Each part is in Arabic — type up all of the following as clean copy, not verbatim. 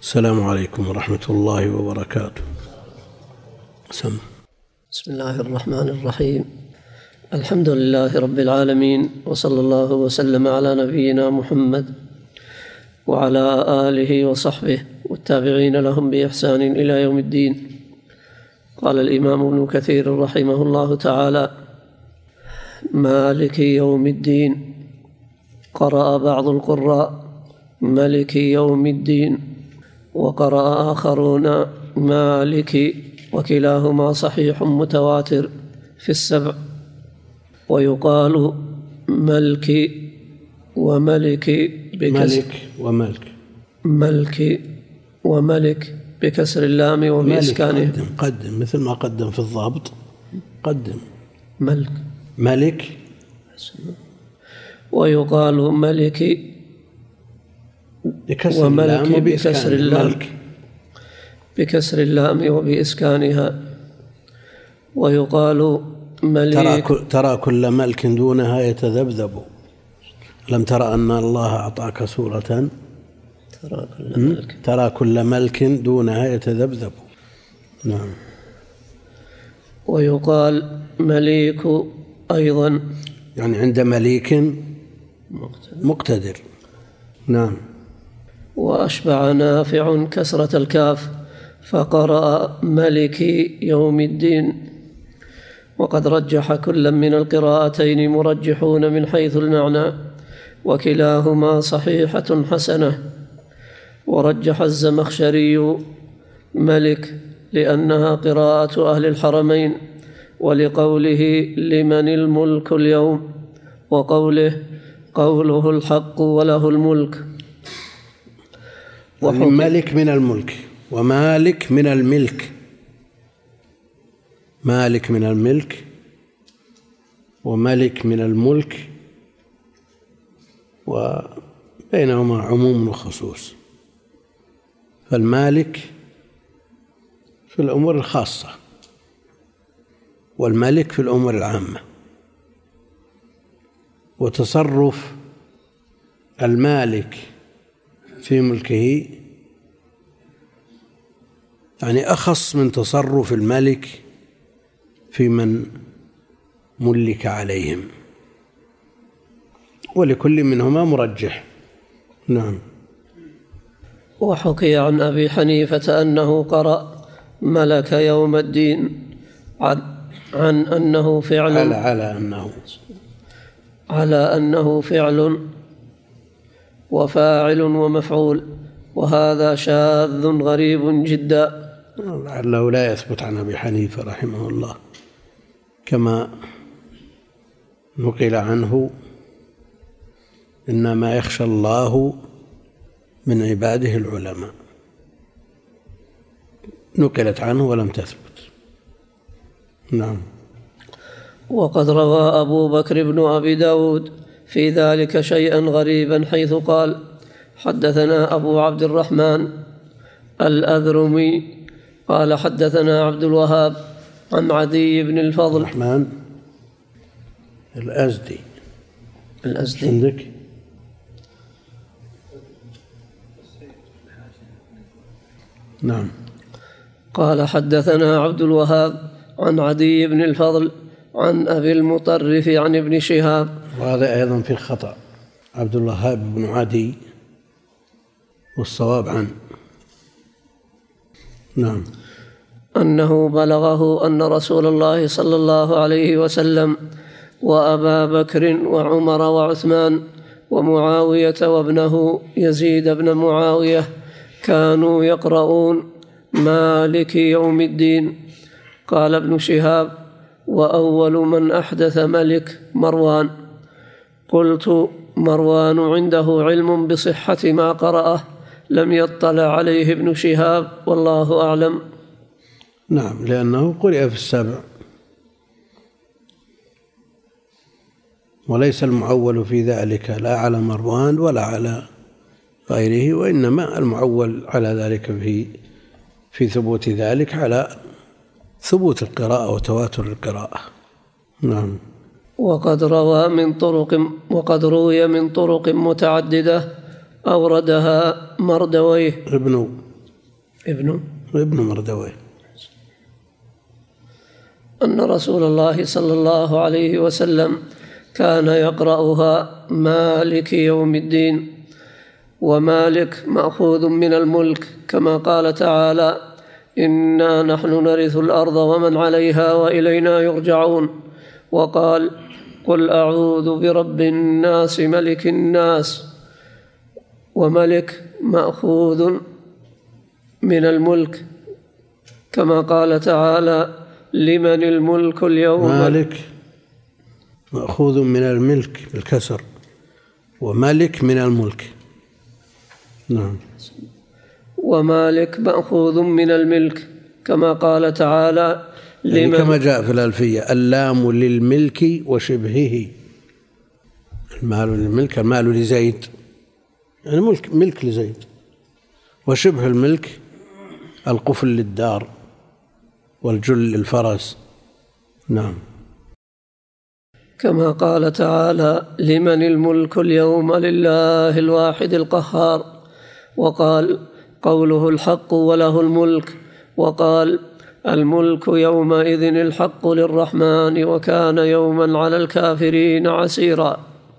السلام عليكم ورحمة الله وبركاته. بسم الله الرحمن الرحيم. الحمد لله رب العالمين، وصلى الله وسلم على نبينا محمد وعلى آله وصحبه والتابعين لهم بإحسان إلى يوم الدين. قال الإمام ابن كثير رحمه الله تعالى: مالك يوم الدين. قرأ بعض القراء ملك يوم الدين، وقرأ آخرون مالك، وكلاهما صحيح متواتر في السبع. ويقال ملك وملك ملك وملك بكسر اللام وبإسكانه. قدم مثل ما قدم في الضابط، قدم ملك. ويقال ملك وملك بكسر اللام وبإسكانها. ويقال ملك. ترى كل ملك دونها يتذبذب. لم ترى أن الله أعطاك سورة ترى كل ملك دونها يتذبذب. نعم. ويقال مليك أيضا، يعني عند مليك مقتدر. نعم. وأشبع نافع كسرة الكاف فقرأ ملك يوم الدين. وقد رجح كلا من القراءتين مرجحون من حيث المعنى، وكلاهما صحيحة حسنة. ورجح الزمخشري ملك لأنها قراءة أهل الحرمين، ولقوله لمن الملك اليوم، قوله الحق وله الملك. ملك من الملك ومالك من الملك. مالك من الملك وملك من الملك، وبينهما عموم وخصوص. فالمالك في الأمور الخاصة، والملك في الأمور العامة. وتصرف المالك في ملكه يعني أخص من تصرف الملك في من ملك عليهم، ولكل منهما مرجح. نعم. وحكي عن أبي حنيفة أنه قرأ ملك يوم الدين عن أنه فعل على أنه فعل وفاعل ومفعول، وهذا شاذ غريب جدا. لعله لا يثبت عن أبي حنيفة رحمه الله، كما نقل عنه إنما يخشى الله من عباده العلماء، نقلت عنه ولم تثبت. نعم. وقد روى أبو بكر بن أبي داود في ذلك شيئا غريبا، حيث قال: حدثنا أبو عبد الرحمن الأذرمي قال حدثنا عبد الوهاب عن عدي بن الفضل. الرحمن الأزدي عندك؟ نعم. قال حدثنا عبد الوهاب عن عدي بن الفضل عن أبي المطرف عن ابن شهاب. وهذا أيضا في خطأ، عبد الوهاب بن عدي، والصواب عنه. نعم. أنه بلغه أن رسول الله صلى الله عليه وسلم وأبا بكر وعمر وعثمان ومعاوية وابنه يزيد بن معاوية كانوا يقرؤون مالك يوم الدين. قال ابن شهاب: وأول من أحدث ملك مروان. قلت: مروان عنده علم بصحة ما قرأه، لم يطلع عليه ابن شهاب، والله أعلم. نعم، لأنه قرئ في السبع، وليس المعول في ذلك لا على مروان ولا على غيره، وإنما المعول على ذلك في ثبوت ذلك على ثبوت القراءة وتواتر القراءة. نعم. وقد روي من طرق متعددة أوردها مردويه ابن مردويه أن رسول الله صلى الله عليه وسلم كان يقرأها مالك يوم الدين، ومالك مأخوذ من الملك كما قال تعالى: إنا نحن نرث الأرض ومن عليها وإلينا يرجعون. وقال: قل أعوذ برب الناس ملك الناس. وملك مأخوذ من الملك كما قال تعالى: لمن الملك اليوم. مالك مأخوذ من الملك بالكسر، وملك من الملك. نعم. ومالك مأخوذ من الملك كما قال تعالى: يعني كما جاء في الألفية: اللام للملك وشبهه. المال للملك، المال لزيد، يعني ملك لزيد، وشبه الملك القفل للدار والجل للفرس. نعم. كما قال تعالى: لمن الملك اليوم لله الواحد القهار. وقال: قوله الحق وله الملك. وقال: الملك يومئذ الحق للرحمن وكان يوما على الكافرين عسيرا.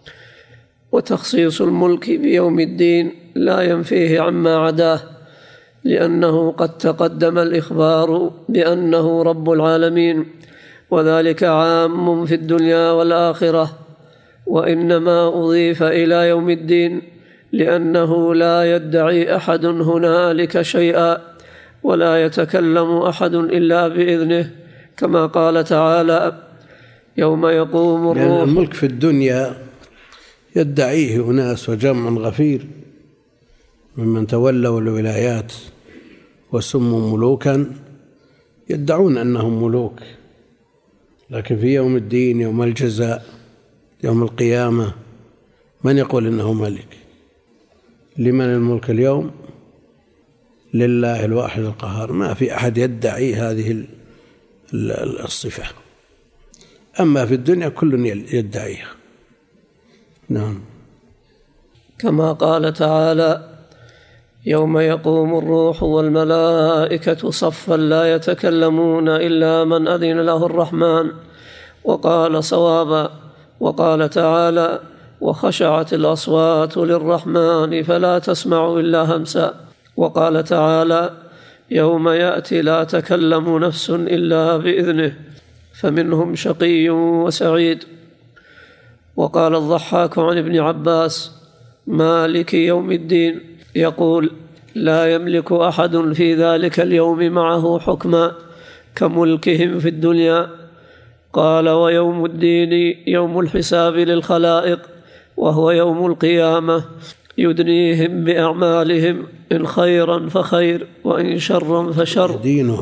وتخصيص الملك بيوم الدين لا ينفيه عما عداه، لأنه قد تقدم الإخبار بأنه رب العالمين، وذلك عام في الدنيا والآخرة، وإنما أضيف إلى يوم الدين لأنه لا يدعي أحد هنالك شيئا، ولا يتكلم أحد إلا بإذنه، كما قال تعالى: يوم يقوم الروح. لأن الملك في الدنيا يدعيه أناس وجمع غفير ممن تولوا الولايات وسموا ملوكا، يدعون أنهم ملوك، لكن في يوم الدين، يوم الجزاء، يوم القيامة، من يقول إنه ملك؟ لمن الملك اليوم؟ لله الواحد القهار. ما في أحد يدعي هذه الصفة. أما في الدنيا كل يدعيها. نعم. كما قال تعالى: يوم يقوم الروح والملائكة صفا لا يتكلمون إلا من أذن له الرحمن وقال صوابا. وقال تعالى: وخشعت الأصوات للرحمن فلا تسمع إلا همسا. وقال تعالى: يوم يأتي لا تكلم نفس إلا بإذنه فمنهم شقي وسعيد. وقال الضحاك عن ابن عباس: مالك يوم الدين، يقول: لا يملك أحد في ذلك اليوم معه حكما كملكهم في الدنيا. قال: ويوم الدين يوم الحساب للخلائق، وهو يوم القيامة، يدنيهم بأعمالهم، إن خيرا فخير وإن شرا فشر.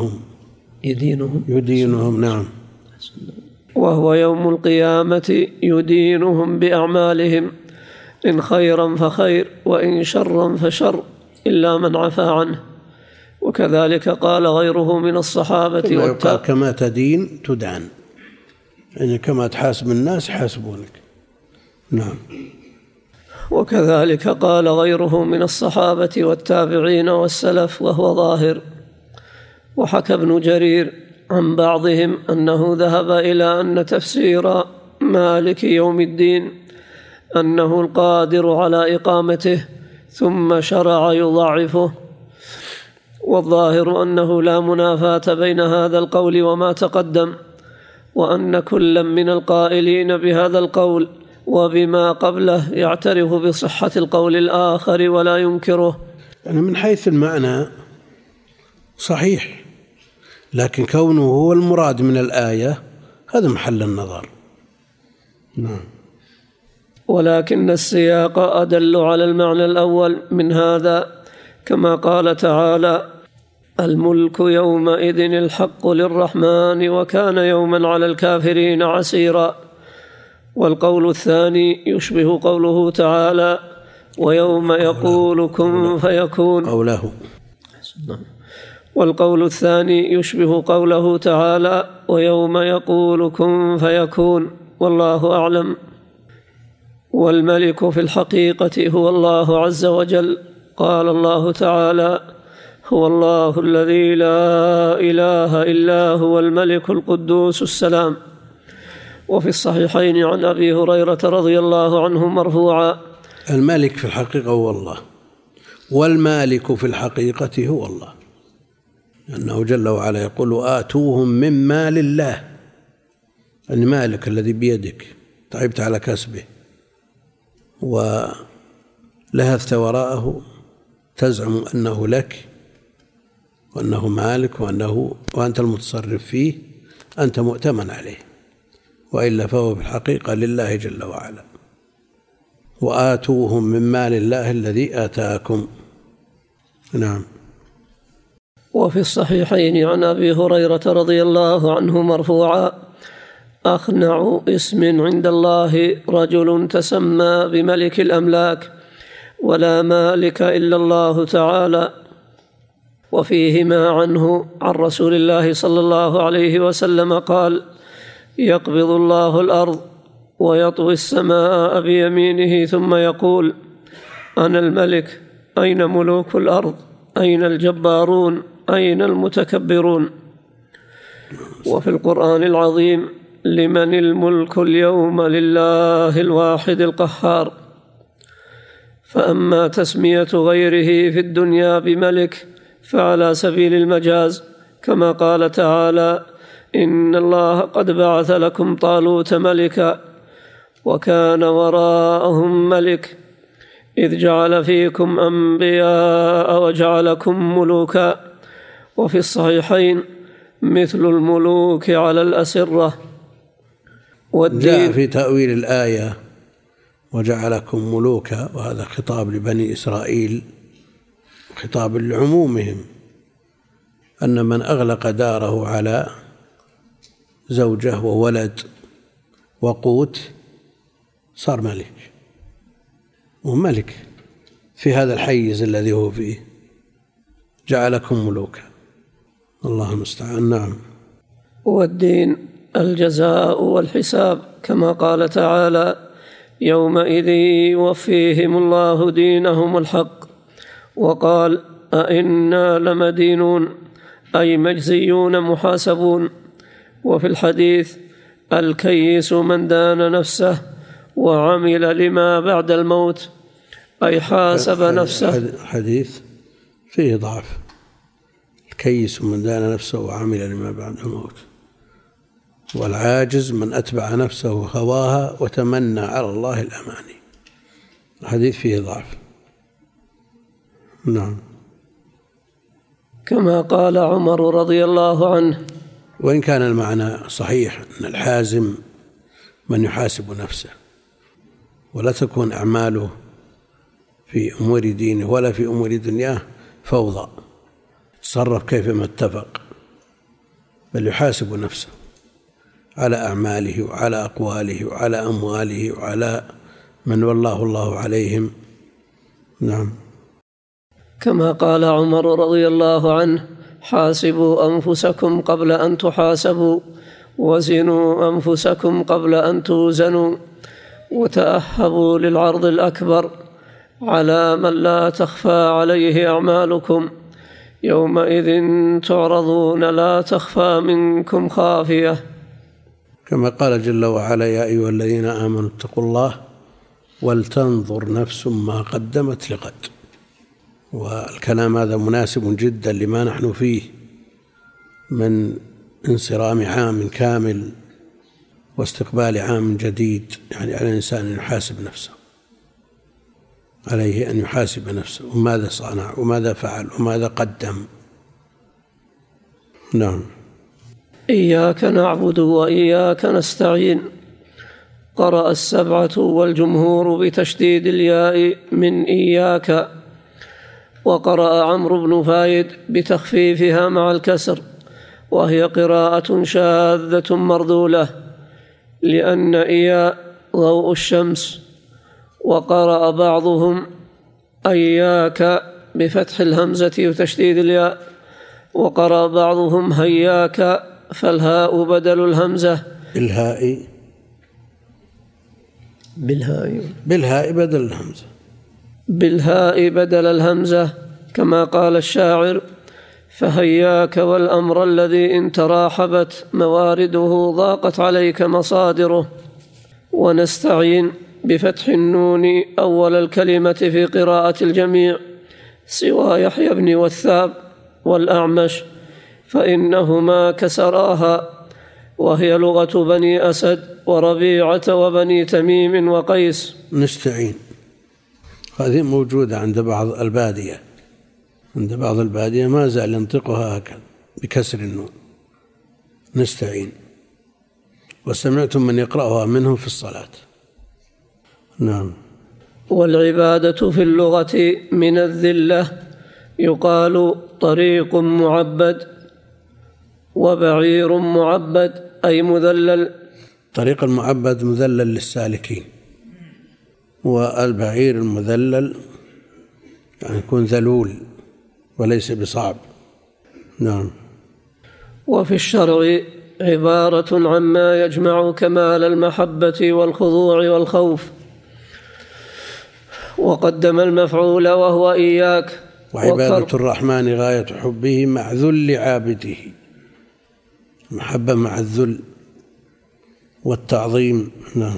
يدينهم. نعم. وهو يوم القيامة يدينهم بأعمالهم، إن خيرا فخير وإن شرا فشر، إلا من عفا عنه. وكذلك قال غيره من الصحابة كما تدين تدان، يعني كما تحاسب الناس يحاسبونك. نعم. وكذلك قال غيره من الصحابة والتابعين والسلف، وهو ظاهر. وحكى ابن جرير عن بعضهم أنه ذهب إلى أن تفسير مالك يوم الدين أنه القادر على إقامته، ثم شرع يضعفه. والظاهر أنه لا منافاة بين هذا القول وما تقدم، وأن كل من القائلين بهذا القول وبما قبله يعترف بصحة القول الآخر ولا ينكره. يعني من حيث المعنى صحيح، لكن كونه هو المراد من الآية هذا محل النظر. نعم. ولكن السياق أدل على المعنى الأول من هذا، كما قال تعالى: الملك يومئذ الحق للرحمن وكان يوما على الكافرين عسيرا. والقول الثاني يشبه قوله تعالى: ويوم يقول كن فيكون. والقول الثاني يشبه قوله تعالى: ويوم يقول كن فيكون، والله أعلم. والملك في الحقيقة هو الله عز وجل. قال الله تعالى: هو الله الذي لا إله إلا هو الملك القدوس السلام. وفي الصحيحين عن أبي هريرة رضي الله عنه مرفوعا: الملك في الحقيقة هو الله، والمالك في الحقيقة هو الله، لأنه جل وعلا يقول: آتوهم من مال الله، المالك الذي بيدك تعبت على كسبه ولهثت وراءه تزعم أنه لك وأنه مالك وأنت المتصرف فيه، أنت مؤتمن عليه، وإلا فهو في الحقيقة لله جل وعلا. وآتوهم من مال الله الذي آتاكم. نعم. وفي الصحيحين عن أبي هريرة رضي الله عنه مرفوعا: أخنع اسم عند الله رجل تسمى بملك الأملاك، ولا مالك إلا الله تعالى. وفيهما عنه عن رسول الله صلى الله عليه وسلم قال: يقبض الله الأرض ويطوي السماء بيمينه ثم يقول: أنا الملك، أين ملوك الأرض؟ أين الجبارون؟ أين المتكبرون؟ وفي القرآن العظيم: لمن الملك اليوم؟ لله الواحد القهار. فأما تسمية غيره في الدنيا بملك فعلى سبيل المجاز، كما قال تعالى: إن الله قد بعث لكم طالوت ملكا وكان وراءهم ملك إذ جعل فيكم أنبياء وجعلكم ملوكا. وفي الصحيحين: مثل الملوك على الأسرة. جاء في تأويل الآية: وجعلكم ملوكا، وهذا خطاب لبني إسرائيل، خطاب لعمومهم، أن من أغلق داره على زوجة وولد وقوت صار ملك، وملك في هذا الحيز الذي هو فيه. جعلكم ملوكا، الله المستعان. نعم. والدين الجزاء والحساب، كما قال تعالى: يومئذ يوفيهم الله دينهم الحق. وقال: أئنا لمدينون، أي مجزيون محاسبون. وفي الحديث: الكيس من دان نفسه وعمل لما بعد الموت، أي حاسب نفسه. حديث فيه ضعف. الكيس من دان نفسه وعمل لما بعد الموت، والعاجز من أتبع نفسه هواها وتمنى على الله الأماني. الحديث فيه ضعف. نعم. كما قال عمر رضي الله عنه: وإن كان المعنى صحيح أن الحازم من يحاسب نفسه، ولا تكون أعماله في أمور دينه ولا في أمور دنياه فوضى، تصرف كيفما اتفق، بل يحاسب نفسه على أعماله وعلى أقواله وعلى أمواله وعلى من والله الله عليهم. نعم. كما قال عمر رضي الله عنه: حاسبوا أنفسكم قبل أن تحاسبوا، وزنوا أنفسكم قبل أن توزنوا، وتأهبوا للعرض الأكبر على من لا تخفى عليه أعمالكم، يومئذ تعرضون لا تخفى منكم خافية. كما قال جل وعلا: يا أيها الذين آمنوا اتقوا الله ولتنظر نفس ما قدمت لغد. والكلام هذا مناسب جدا لما نحن فيه من انصرام عام كامل واستقبال عام جديد. يعني على الإنسان أن يحاسب نفسه، عليه أن يحاسب نفسه، وماذا صنع وماذا فعل وماذا قدم. نعم. إياك نعبد وإياك نستعين. قرأ السبعة والجمهور بتشديد الياء من إياك، وقرأ عمرو بن فايد بتخفيفها مع الكسر، وهي قراءة شاذة مردولة، لأن إياء ضوء الشمس. وقرأ بعضهم أياك بفتح الهمزة وتشديد الياء، وقرأ بعضهم هياك فالهاء بدل الهمزة. بالهاء بدل الهمزة، بالهاء بدل الهمزة، كما قال الشاعر: فهياك والأمر الذي إن تراحبت موارده ضاقت عليك مصادره. ونستعين بفتح النون أول الكلمة في قراءة الجميع سوى يحيى بن وثاب والأعمش، فإنهما كسراها، وهي لغة بني أسد وربيعة وبني تميم وقيس. نستعين هذه موجودة عند بعض البادية، عند بعض البادية ما زال ينطقها هكذا بكسر النون، نستعين. وسمعتم من يقرأها منهم في الصلاة. نعم. والعبادة في اللغة من الذلة يقال طريق معبد وبعير معبد أي مذلل. طريق المعبد مذلل للسالكين، والبعير المذلل يعني يكون ذلول وليس بصعب. نعم. وفي الشرع عبارة عما يجمع كمال المحبة والخضوع والخوف، وقدم المفعول وهو إياك. وعبادة الرحمن غاية حبه مع ذل عابده، محبة مع الذل والتعظيم. نعم.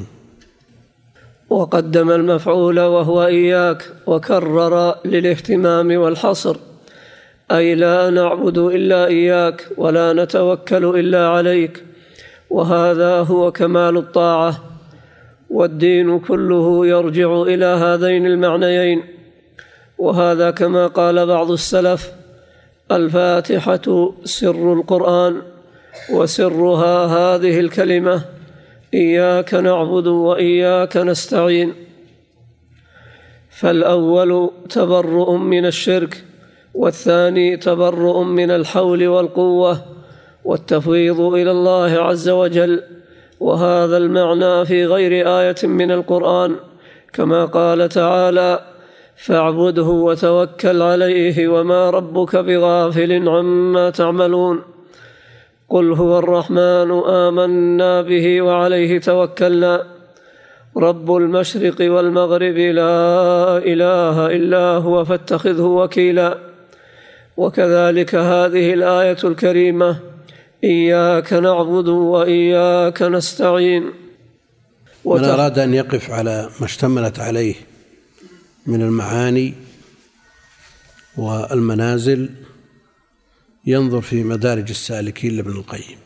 وقدم المفعول وهو إياك وكرر للاهتمام والحصر، أي لا نعبد إلا إياك ولا نتوكل إلا عليك، وهذا هو كمال الطاعة. والدين كله يرجع إلى هذين المعنيين، وهذا كما قال بعض السلف: الفاتحة سر القرآن، وسرها هذه الكلمة: إياك نعبد وإياك نستعين. فالأول تبرؤ من الشرك، والثاني تبرؤ من الحول والقوة والتفويض إلى الله عز وجل. وهذا المعنى في غير آية من القرآن، كما قال تعالى: فاعبده وتوكل عليه وما ربك بغافل عما تعملون. قل هو الرحمن آمنا به وعليه توكلنا رب المشرق والمغرب لا إله إلا هو فاتخذه وكيلا. وكذلك هذه الآية الكريمة: إياك نعبد وإياك نستعين. من أراد أن يقف على ما اشتملت عليه من المعاني والمنازل ينظر في مدارج السالكين لابن القيم.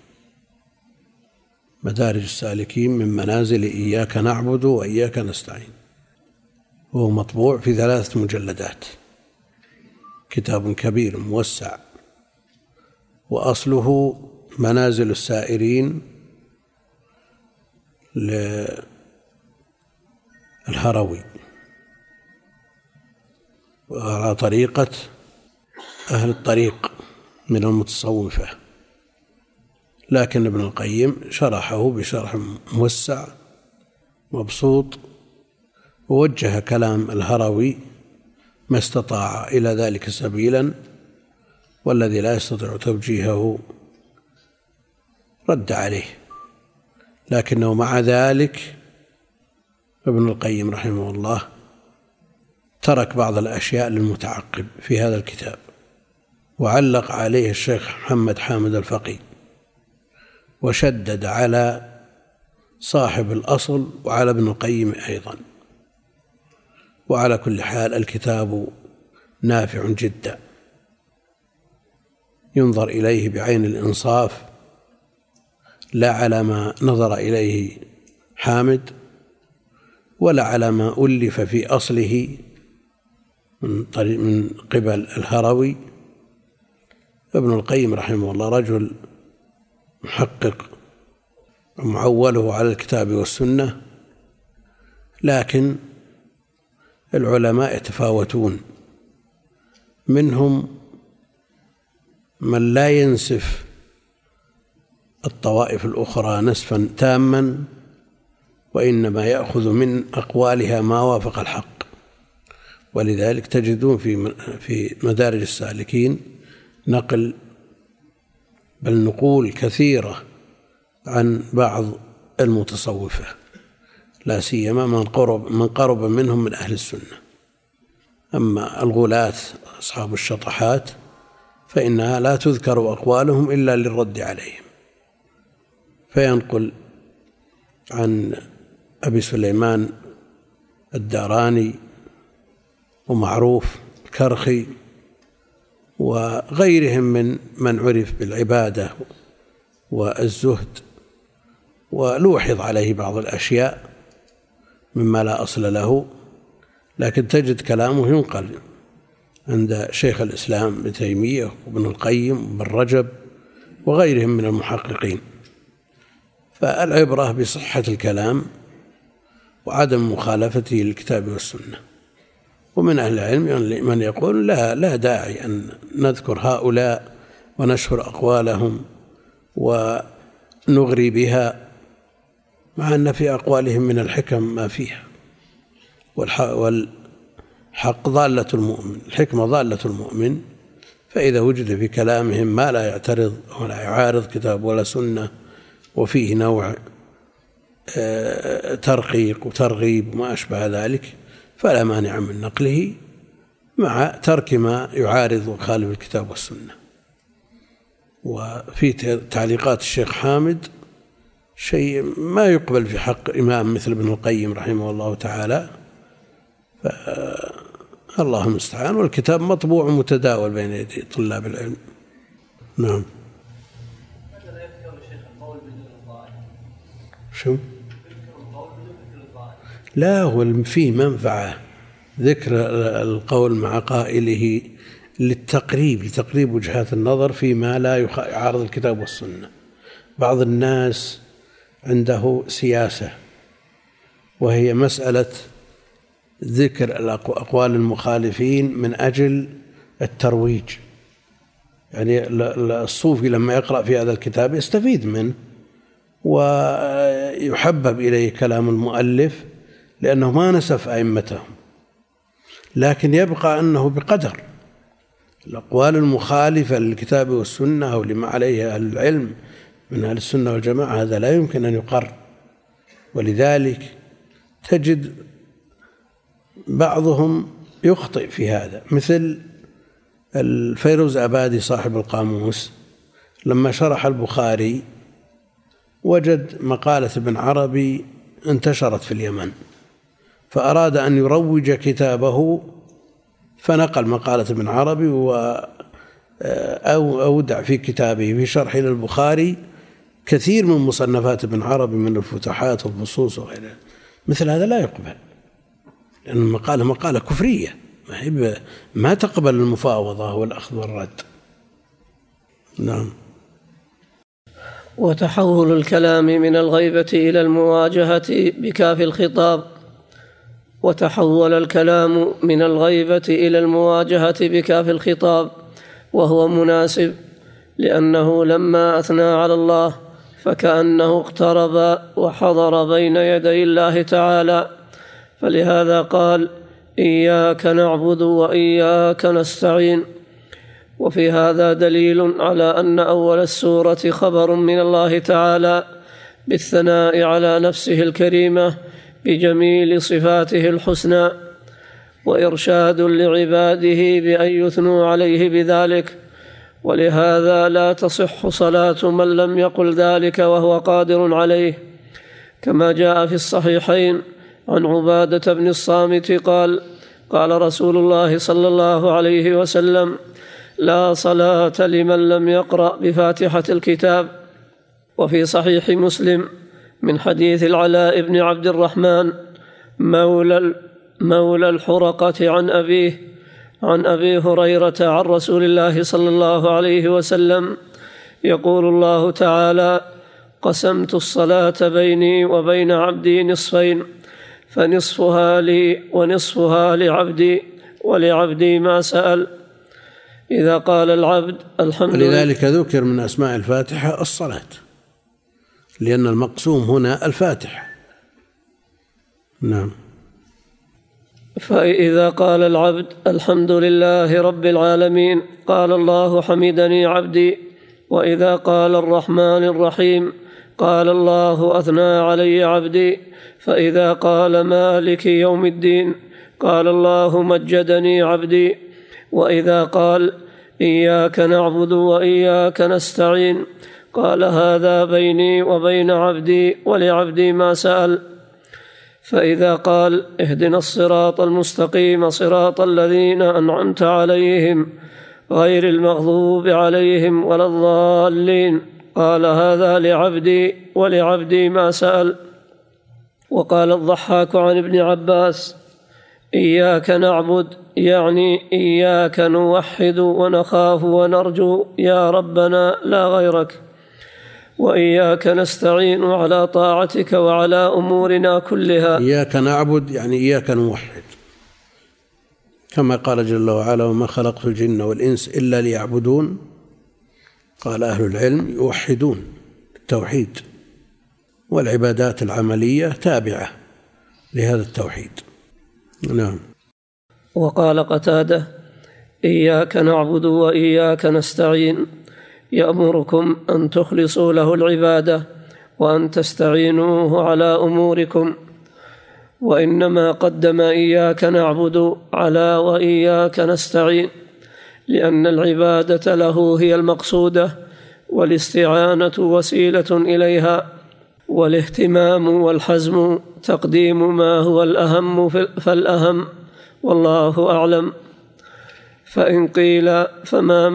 مدارج السالكين من منازل إياك نعبد وإياك نستعين، وهو مطبوع في 3 مجلدات، كتاب كبير موسع، وأصله منازل السائرين للهروي، وعلى طريقة أهل الطريق من المتصوفة، لكن ابن القيم شرحه بشرح موسع مبسوط، ووجه كلام الهروي ما استطاع إلى ذلك سبيلا، والذي لا يستطيع توجيهه رد عليه. لكنه مع ذلك ابن القيم رحمه الله ترك بعض الأشياء للمتعقب في هذا الكتاب، وعلق عليه الشيخ محمد حامد الفقي، وشدد على صاحب الأصل وعلى ابن القيم أيضا. وعلى كل حال الكتاب نافع جدا، ينظر إليه بعين الإنصاف، لا على ما نظر إليه حامد ولا على ما ألف في أصله من قبل الهروي. ابن القيم رحمه الله رجل محقق معوله على الكتاب والسنة، لكن العلماء يتفاوتون، منهم من لا ينسف الطوائف الأخرى نسفا تاما، وإنما يأخذ من أقوالها ما وافق الحق. ولذلك تجدون في مدارج السالكين نقل، بل نقول كثيرة عن بعض المتصوفة، لا سيما من قرب منهم من أهل السنة. أما الغلاة أصحاب الشطحات فإنها لا تذكر أقوالهم إلا للرد عليهم. فينقل عن أبي سليمان الداراني ومعروف الكرخي وغيرهم من عرف بالعبادة والزهد، ولوحظ عليه بعض الأشياء مما لا أصل له، لكن تجد كلامه ينقل عند شيخ الإسلام ابن تيمية وابن القيم وابن رجب وغيرهم من المحققين. فالعبرة بصحة الكلام وعدم مخالفته للكتاب والسنة. ومن أهل العلم من يقول لا داعي أن نذكر هؤلاء ونشهر أقوالهم ونغري بها، مع أن في أقوالهم من الحكم ما فيها، والحق ضالة المؤمن، الحكمة ضالة المؤمن. فإذا وجد في كلامهم ما لا يعترض ولا يعارض كتاب ولا سنة وفيه نوع ترقيق وترغيب وما أشبه ذلك، فلا مانع من نقله مع ترك ما يعارض ويخالف الكتاب والسنة. وفي تعليقات الشيخ حامد شيء ما يقبل في حق إمام مثل ابن القيم رحمه الله تعالى، الله المستعان. والكتاب مطبوع متداول بين يدي طلاب العلم. نعم. شو؟ لا، هو فيه منفعة ذكر القول مع قائله لتقريب وجهات النظر فيما لا يعارض الكتاب والسنة. بعض الناس عنده سياسة، وهي مسألة ذكر أقوال المخالفين من أجل الترويج. يعني الصوفي لما يقرأ في هذا الكتاب يستفيد منه ويحبب إليه كلام المؤلف لأنه ما نسف أئمتهم، لكن يبقى أنه بقدر الأقوال المخالفة للكتاب والسنة أو لما عليه أهل العلم من أهل السنة والجماعة هذا لا يمكن أن يقر. ولذلك تجد بعضهم يخطئ في هذا، مثل الفيروز أبادي صاحب القاموس لما شرح البخاري وجد مقالة ابن عربي انتشرت في اليمن، فأراد أن يروج كتابه فنقل مقالة ابن عربي وأودع في كتابه في شرح للبخاري كثير من مصنفات ابن عربي من الفتوحات والفصوص وغيرها. مثل هذا لا يقبل، لأن المقالة مقالة كفرية ما تقبل المفاوضة والأخذ والرد. نعم. وتحول الكلام من الغيبة إلى المواجهة بكاف الخطاب. وتحول الكلام من الغيبة إلى المواجهة بكاف الخطاب، وهو مناسب، لأنه لما أثنى على الله فكأنه اقترب وحضر بين يدي الله تعالى، فلهذا قال: إياك نعبد وإياك نستعين. وفي هذا دليل على أن أول السورة خبر من الله تعالى بالثناء على نفسه الكريمة بجميل صفاته الحسنى، وإرشاد لعباده بأن يثنوا عليه بذلك. ولهذا لا تصح صلاة من لم يقل ذلك وهو قادر عليه، كما جاء في الصحيحين عن عبادة بن الصامت قال: قال رسول الله صلى الله عليه وسلم: لا صلاة لمن لم يقرأ بفاتحة الكتاب. وفي صحيح مسلم من حديث العلاء بن عبد الرحمن مولى الحرقة عن أبي هريرة عن رسول الله صلى الله عليه وسلم يقول الله تعالى: قسمت الصلاة بيني وبين عبدي نصفين، فنصفها لي ونصفها لعبدي، ولعبدي ما سأل. إذا قال العبد الحمد لله. ولذلك ذكر من أسماء الفاتحة الصلاة، لأن المقسوم هنا الفاتحة. نعم. فإذا قال العبد الحمد لله رب العالمين قال الله حمدني عبدي. وإذا قال الرحمن الرحيم قال الله أثنى علي عبدي. فإذا قال مالك يوم الدين قال الله مجدني عبدي. وإذا قال إياك نعبد وإياك نستعين. قال هذا بيني وبين عبدي ولعبدي ما سأل. فإذا قال اهدنا الصراط المستقيم صراط الذين أنعمت عليهم غير المغضوب عليهم ولا الضالين، قال هذا لعبدي ولعبدي ما سأل. وقال الضحاك عن ابن عباس إياك نعبد يعني إياك نوحد ونخاف ونرجو يا ربنا لا غيرك، وإياك نستعين على طاعتك وعلى أمورنا كلها. إياك نعبد يعني إياك نوحد، كما قال جل وعلا وما خلقت الجن والإنس إلا ليعبدون. قال أهل العلم يوحدون التوحيد، والعبادات العملية تابعة لهذا التوحيد. نعم. وقال قتادة إياك نعبد وإياك نستعين يأمركم أن تخلصوا له العبادة وأن تستعينوه على أموركم، وإنما قدم إياك نعبد على وإياك نستعين لأن العبادة له هي المقصودة والاستعانة وسيلة إليها، والاهتمام والحزم تقديم ما هو الأهم فالأهم، والله أعلم. فإن قيل فما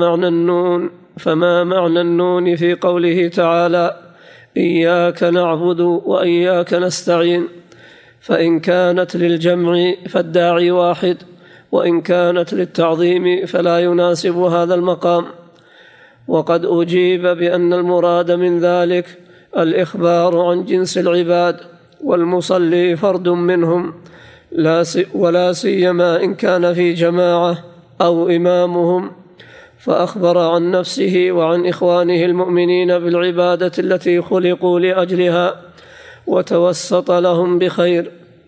معنى النون في قوله تعالى إياك نعبد وإياك نستعين؟ فإن كانت للجمع فالداعي واحد، وإن كانت للتعظيم فلا يناسب هذا المقام. وقد أجيب بأن المراد من ذلك الإخبار عن جنس العباد، والمصلي فرد منهم، ولا سيما إن كان في جماعة أو إمامهم، فأخبر عن نفسه وعن إخوانه المؤمنين بالعبادة التي خلقوا لأجلها وتوسط لهم بخير.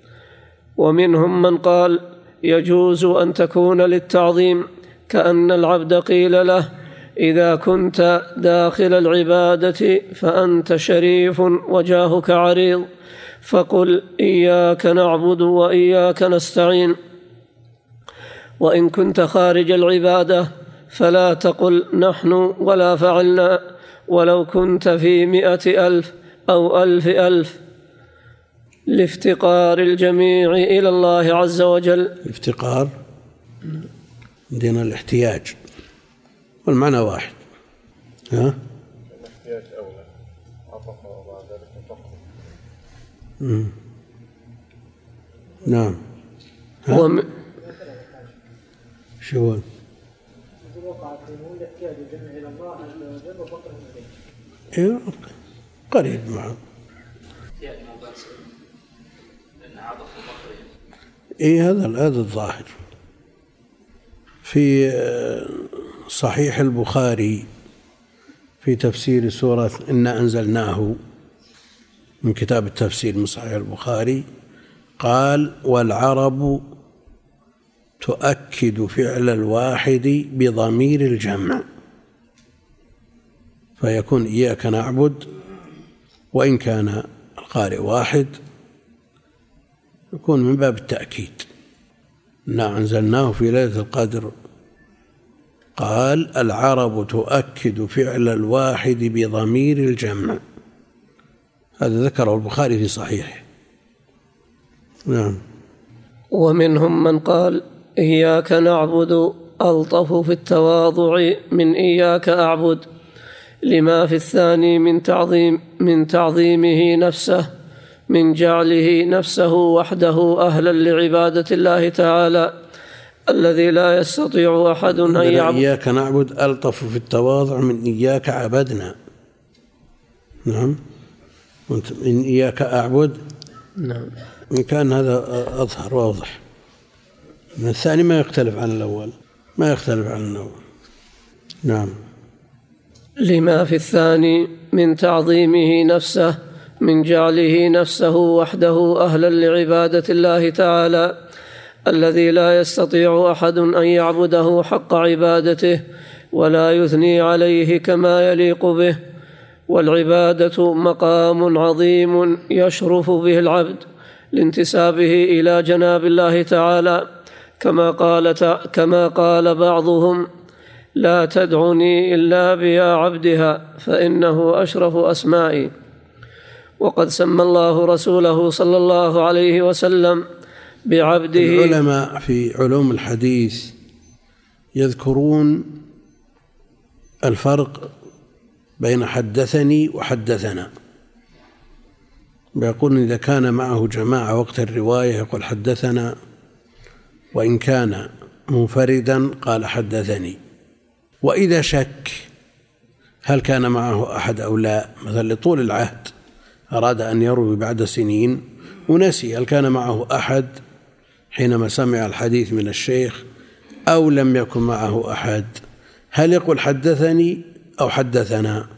ومنهم من قال يجوز أن تكون للتعظيم، كأن العبد قيل له إذا كنت داخل العبادة فأنت شريف وجاهك عريض فقل إياك نعبد وإياك نستعين. وإن كنت خارج العبادة فلا تقل نحن ولا فعلنا، ولو كنت في 100,000 أو 1,000,000، لافتقار الجميع إلى الله عز وجل. الافتقار عندنا الاحتياج، والمعنى واحد. الاحتياج أولى عطف وبعد ذلك تقوى. نعم. شو قريب معه. هذا الظاهر في صحيح البخاري في تفسير سورة إنا أنزلناه من كتاب التفسير من صحيح البخاري، قال والعرب تؤكد فعل الواحد بضمير الجمع، فيكون إياك نعبد وإن كان القارئ واحد يكون من باب التأكيد. إنا أنزلناه في ليلة القدر، قال العرب تؤكد فعل الواحد بضمير الجمع، هذا ذكره البخاري في صحيحه. نعم. ومنهم من قال إياك نعبد ألطف في التواضع من إياك أعبد، لما في الثاني من تعظيمه نفسه، من جعله نفسه وحده أهلا لعبادة الله تعالى الذي لا يستطيع أحد أن يعبد. إياك نعبد ألطف في التواضع من إياك عبدنا. نعم. من إياك أعبد. نعم. إن كان هذا أظهر واضح. من الثاني ما يختلف عن الأول، ما يختلف عن الأول. نعم. لما في الثاني من تعظيمه نفسه، من جعله نفسه وحده أهلا لعبادة الله تعالى الذي لا يستطيع أحد أن يعبده حق عبادته ولا يثني عليه كما يليق به. والعبادة مقام عظيم يشرف به العبد لانتسابه إلى جناب الله تعالى، كما قال بعضهم لا تدعني إلا بيا عبدها فإنه أشرف أسمائي. وقد سمى الله رسوله صلى الله عليه وسلم بعبده. العلماء في علوم الحديث يذكرون الفرق بين حدثني وحدثنا، يقول إذا كان معه جماعة وقت الرواية يقول حدثنا، وإن كان منفردا قال حدثني. وإذا شك هل كان معه أحد أو لا، مثلا لطول العهد أراد أن يروي بعد سنين ونسي هل كان معه أحد حينما سمع الحديث من الشيخ أو لم يكن معه أحد، هل يقول حدثني أو حدثنا؟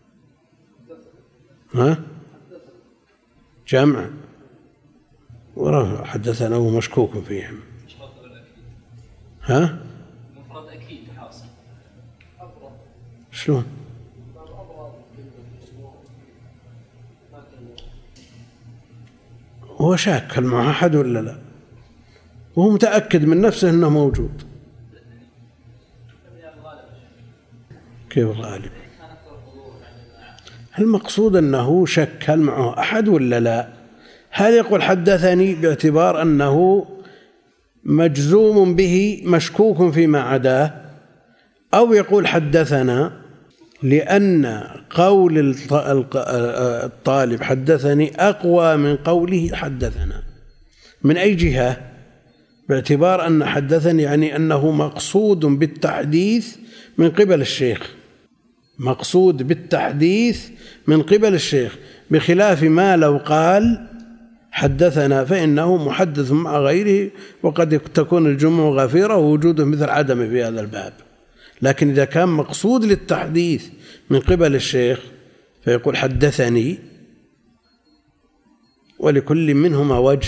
جمع حدثنا ومشكوك فيهم. مفرد أكيد حاصل. شلون؟ هو شاك هل معه أحد ولا لا، وهو متأكد من نفسه أنه موجود. كيف غالب؟ المقصود أنه شك هل معه أحد ولا لا. هل يقول حدثني باعتبار أنه مجزوم به مشكوك فيما عداه، أو يقول حدثنا لأن قول الطالب حدثني أقوى من قوله حدثنا. من أي جهة؟ باعتبار أن حدثني يعني أنه مقصود بالتحديث من قبل الشيخ، مقصود بالتحديث من قبل الشيخ، بخلاف ما لو قال حدثنا فإنه محدث مع غيره، وقد تكون الجموع غفيرة ووجوده مثل عدمه في هذا الباب. لكن إذا كان مقصود للتحديث من قبل الشيخ فيقول حدثني، ولكل منهما وجه.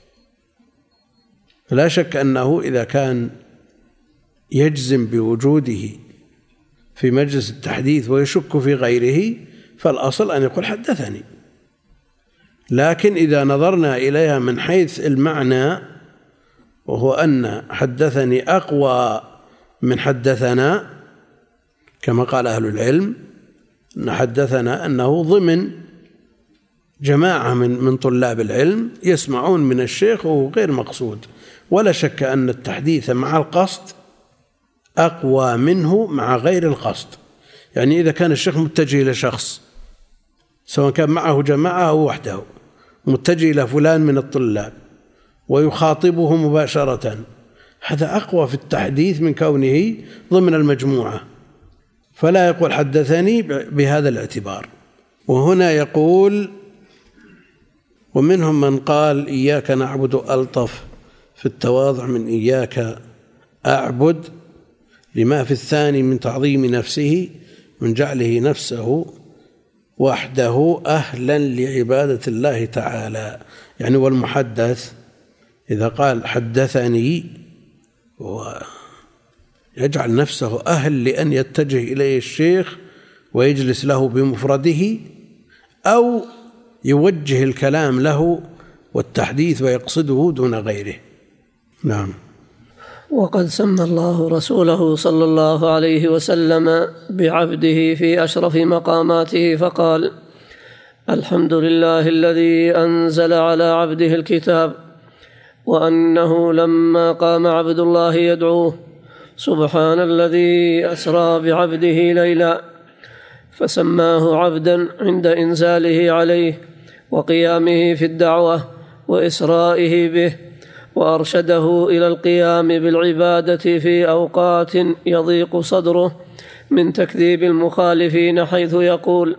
فلا شك أنه إذا كان يجزم بوجوده في مجلس التحديث ويشك في غيره فالأصل أن يقول حدثني. لكن إذا نظرنا إليها من حيث المعنى، وهو أن حدثني أقوى من حدثنا، كما قال أهل العلم أن حدثنا أنه ضمن جماعة من طلاب العلم يسمعون من الشيخ وهو غير مقصود. ولا شك أن التحديث مع القصد أقوى منه مع غير القصد. يعني إذا كان الشيخ متجه إلى شخص سواء كان معه جماعة أو وحده، متجه إلى فلان من الطلاب ويخاطبه مباشرة، هذا أقوى في التحديث من كونه ضمن المجموعة، فلا يقول حدثني بهذا الاعتبار. وهنا يقول ومنهم من قال إياك نعبد ألطف في التواضع من إياك أعبد، لما في الثاني من تعظيم نفسه من جعله نفسه وحده أهلا لعبادة الله تعالى. يعني والمحدث إذا قال حدثني ويجعل نفسه أهل لأن يتجه إليه الشيخ ويجلس له بمفرده، أو يوجه الكلام له والتحديث ويقصده دون غيره. نعم. وقد سمى الله رسوله صلى الله عليه وسلم بعبده في أشرف مقاماته فقال: الحمد لله الذي أنزل على عبده الكتاب، وأنه لما قام عبد الله يدعوه سبحان الذي أسرى بعبده ليلا، فسماه عبدا عند إنزاله عليه وقيامه في الدعوة وإسرائه به، وأرشده إلى القيام بالعبادة في أوقات يضيق صدره من تكذيب المخالفين، حيث يقول: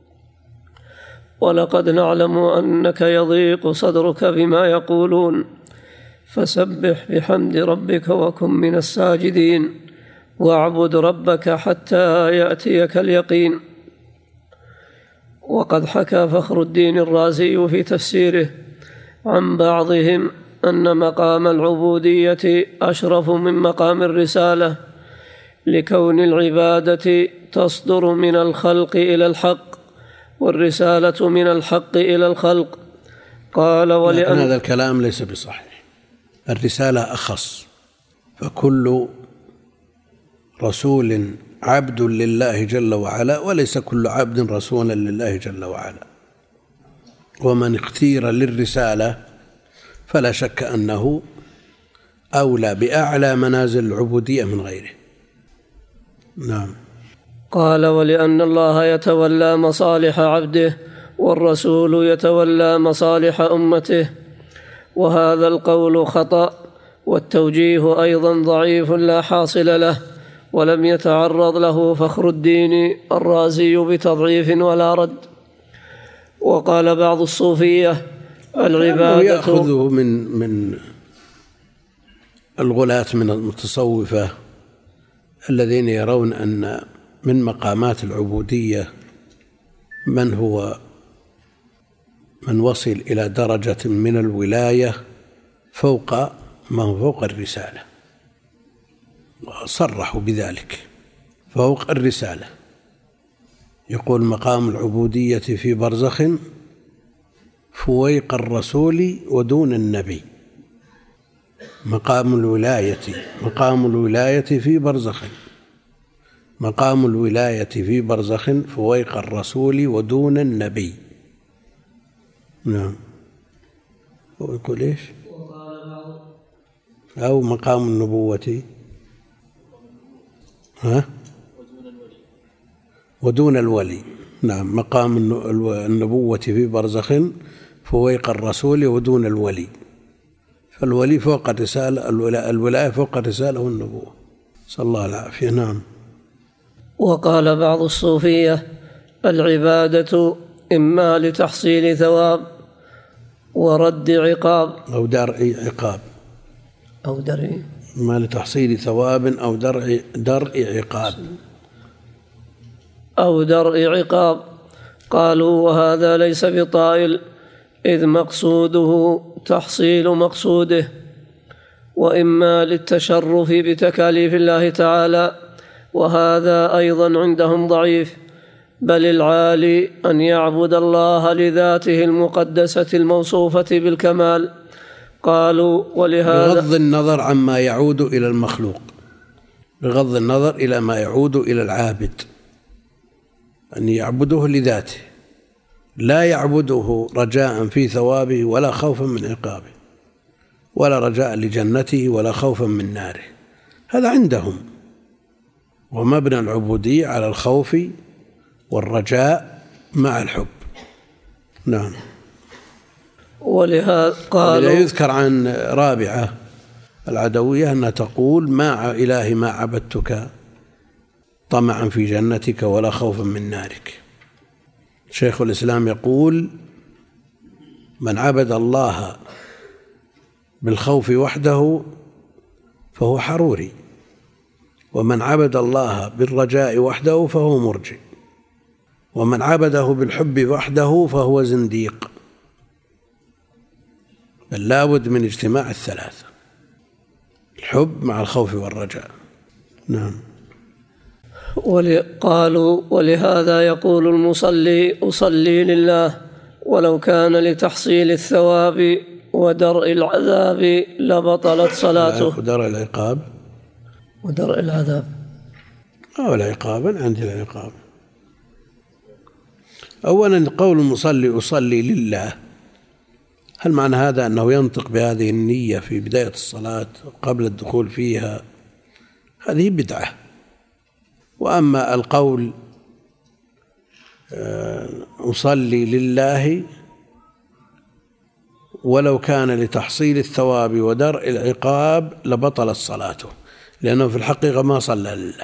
ولقد نعلم أنك يضيق صدرك بما يقولون فسبح بحمد ربك وكن من الساجدين واعبد ربك حتى يأتيك اليقين. وقد حكى فخر الدين الرازي في تفسيره عن بعضهم أن مقام العبودية أشرف من مقام الرسالة، لكون العبادة تصدر من الخلق إلى الحق، والرسالة من الحق إلى الخلق. قال: ولأن هذا الكلام ليس بصحيح. الرسالة أخص، فكل رسول عبد لله جل وعلا، وليس كل عبد رسولا لله جل وعلا. ومن اختير للرسالة فلا شك أنه أولى بأعلى منازل العبودية من غيره. نعم. قال: ولأن الله يتولى مصالح عبده والرسول يتولى مصالح أمته. وهذا القول خطأ، والتوجيه أيضا ضعيف لا حاصل له، ولم يتعرض له فخر الدين الرازي بتضعيف ولا رد. وقال بعض الصوفية: العبادة يأخذه من الغلاة من المتصوفة الذين يرون أن من مقامات العبودية من وصل إلى درجة من الولاية فوق ما هو فوق الرسالة، صرحوا بذلك، فوق الرسالة. يقول: مقام العبودية في برزخ فويق الرسول ودون النبي. مقام الولاية في برزخ، مقام الولاية في برزخ فويق الرسول ودون النبي. نعم. ويقول إيش؟ أو مقام النبوة ودون الولي. نعم. مقام النبوة في برزخ فويق الرسول ودون الولي. فالولي فوق الرسالة، الولاية فوق الرسالة والنبوة. صلى الله العافية. نعم. وقال بعض الصوفية: العبادة إما لتحصيل ثواب ورد عقاب أو درء عقاب، إما لتحصيل ثواب أو درء عقاب. قالوا: وهذا ليس بطائل، إذ مقصوده تحصيل مقصوده. وإما للتشرف بتكاليف الله تعالى، وهذا أيضا عندهم ضعيف، بل العالي أن يعبد الله لذاته المقدسة الموصوفة بالكمال. قالوا: ولهذا بغض النظر عما يعود إلى المخلوق، بغض النظر إلى ما يعود إلى العابد، أن يعبده لذاته، لا يعبده رجاء في ثوابه ولا خوفا من عقابه، ولا رجاء لجنته ولا خوفا من ناره. هذا عندهم. ومبنى العبودية على الخوف والرجاء مع الحب. نعم. ولهذا قالوا: يذكر عن رابعة العدوية أنها تقول: ما إلهي ما عبدتك طمعا في جنتك ولا خوفا من نارك. شيخ الإسلام يقول: من عبد الله بالخوف وحده فهو حروري، ومن عبد الله بالرجاء وحده فهو مرجئ، ومن عبده بالحب وحده فهو زنديق. بل لا بد من اجتماع الثلاثة، الحب مع الخوف والرجاء. نعم. قالوا: ولهذا يقول المصلي: أصلي لله، ولو كان لتحصيل الثواب ودرء العذاب لبطلت صلاته. ودرء العقاب ودرء العذاب أو العقاب. عندي العقاب. أولا قول المصلي: أصلي لله، هل معنى هذا أنه ينطق بهذه النية في بداية الصلاة قبل الدخول فيها؟ هذه بدعة. وأما القول أصلي لله ولو كان لتحصيل الثواب ودرء العقاب لبطلت صلاته، لأنه في الحقيقة ما صلى لله.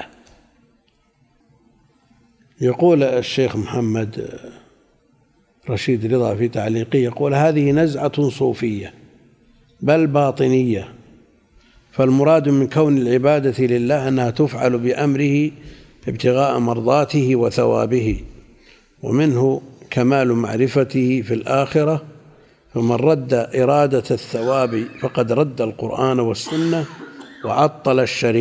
يقول الشيخ محمد رشيد رضا في تعليقه، يقول: هذه نزعة صوفية بل باطنية، فالمراد من كون العبادة لله أنها تفعل بأمره ابتغاء مرضاته وثوابه، ومنه كمال معرفته في الآخرة. فمن رد إرادة الثواب فقد رد القرآن والسنة وعطل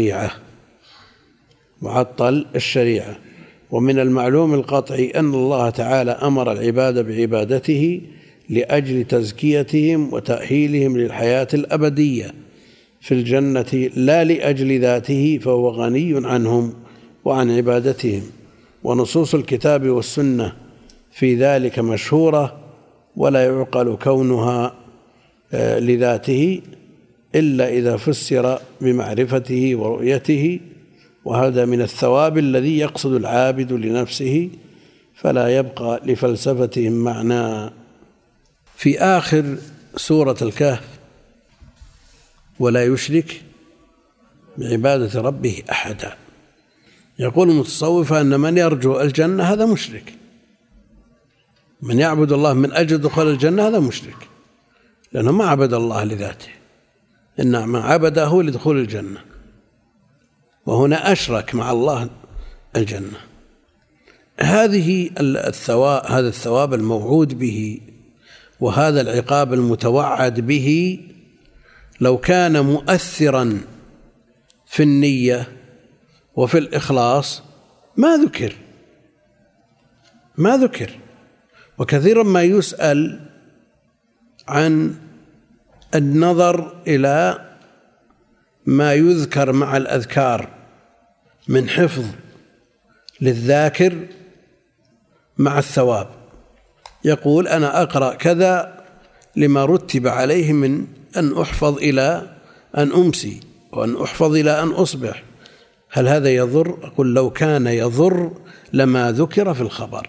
الشريعة. ومن المعلوم القطعي أن الله تعالى أمر العباد بعبادته لأجل تزكيتهم وتأهيلهم للحياة الأبدية، في الجنة لا لأجل ذاته فهو غني عنهم وعن عبادتهم، ونصوص الكتاب والسنة في ذلك مشهورة، ولا يعقل كونها لذاته إلا إذا فسر بمعرفته ورؤيته، وهذا من الثواب الذي يقصد العابد لنفسه، فلا يبقى لفلسفتهم معنى. في آخر سورة الكهف: ولا يشرك بعبادة ربه أحدا. يقول المتصوفة أن من يرجو الجنة هذا مشرك، من يعبد الله من أجل دخول الجنة هذا مشرك، لأنه ما عبد الله لذاته، إنما عبده لدخول الجنة، وهنا أشرك مع الله الجنة. هذا الثواب الموعود به وهذا العقاب المتوعد به لو كان مؤثرا في النية وفي الإخلاص ما ذكر. وكثيرا ما يسأل عن النظر إلى ما يذكر مع الأذكار من حفظ للذاكر مع الثواب، يقول أنا أقرأ كذا لما رتب عليه من أن أحفظ إلى أن أمسي وأن أحفظ إلى أن أصبح. هل هذا يضر؟ أقول لو كان يضر لما ذكر في الخبر.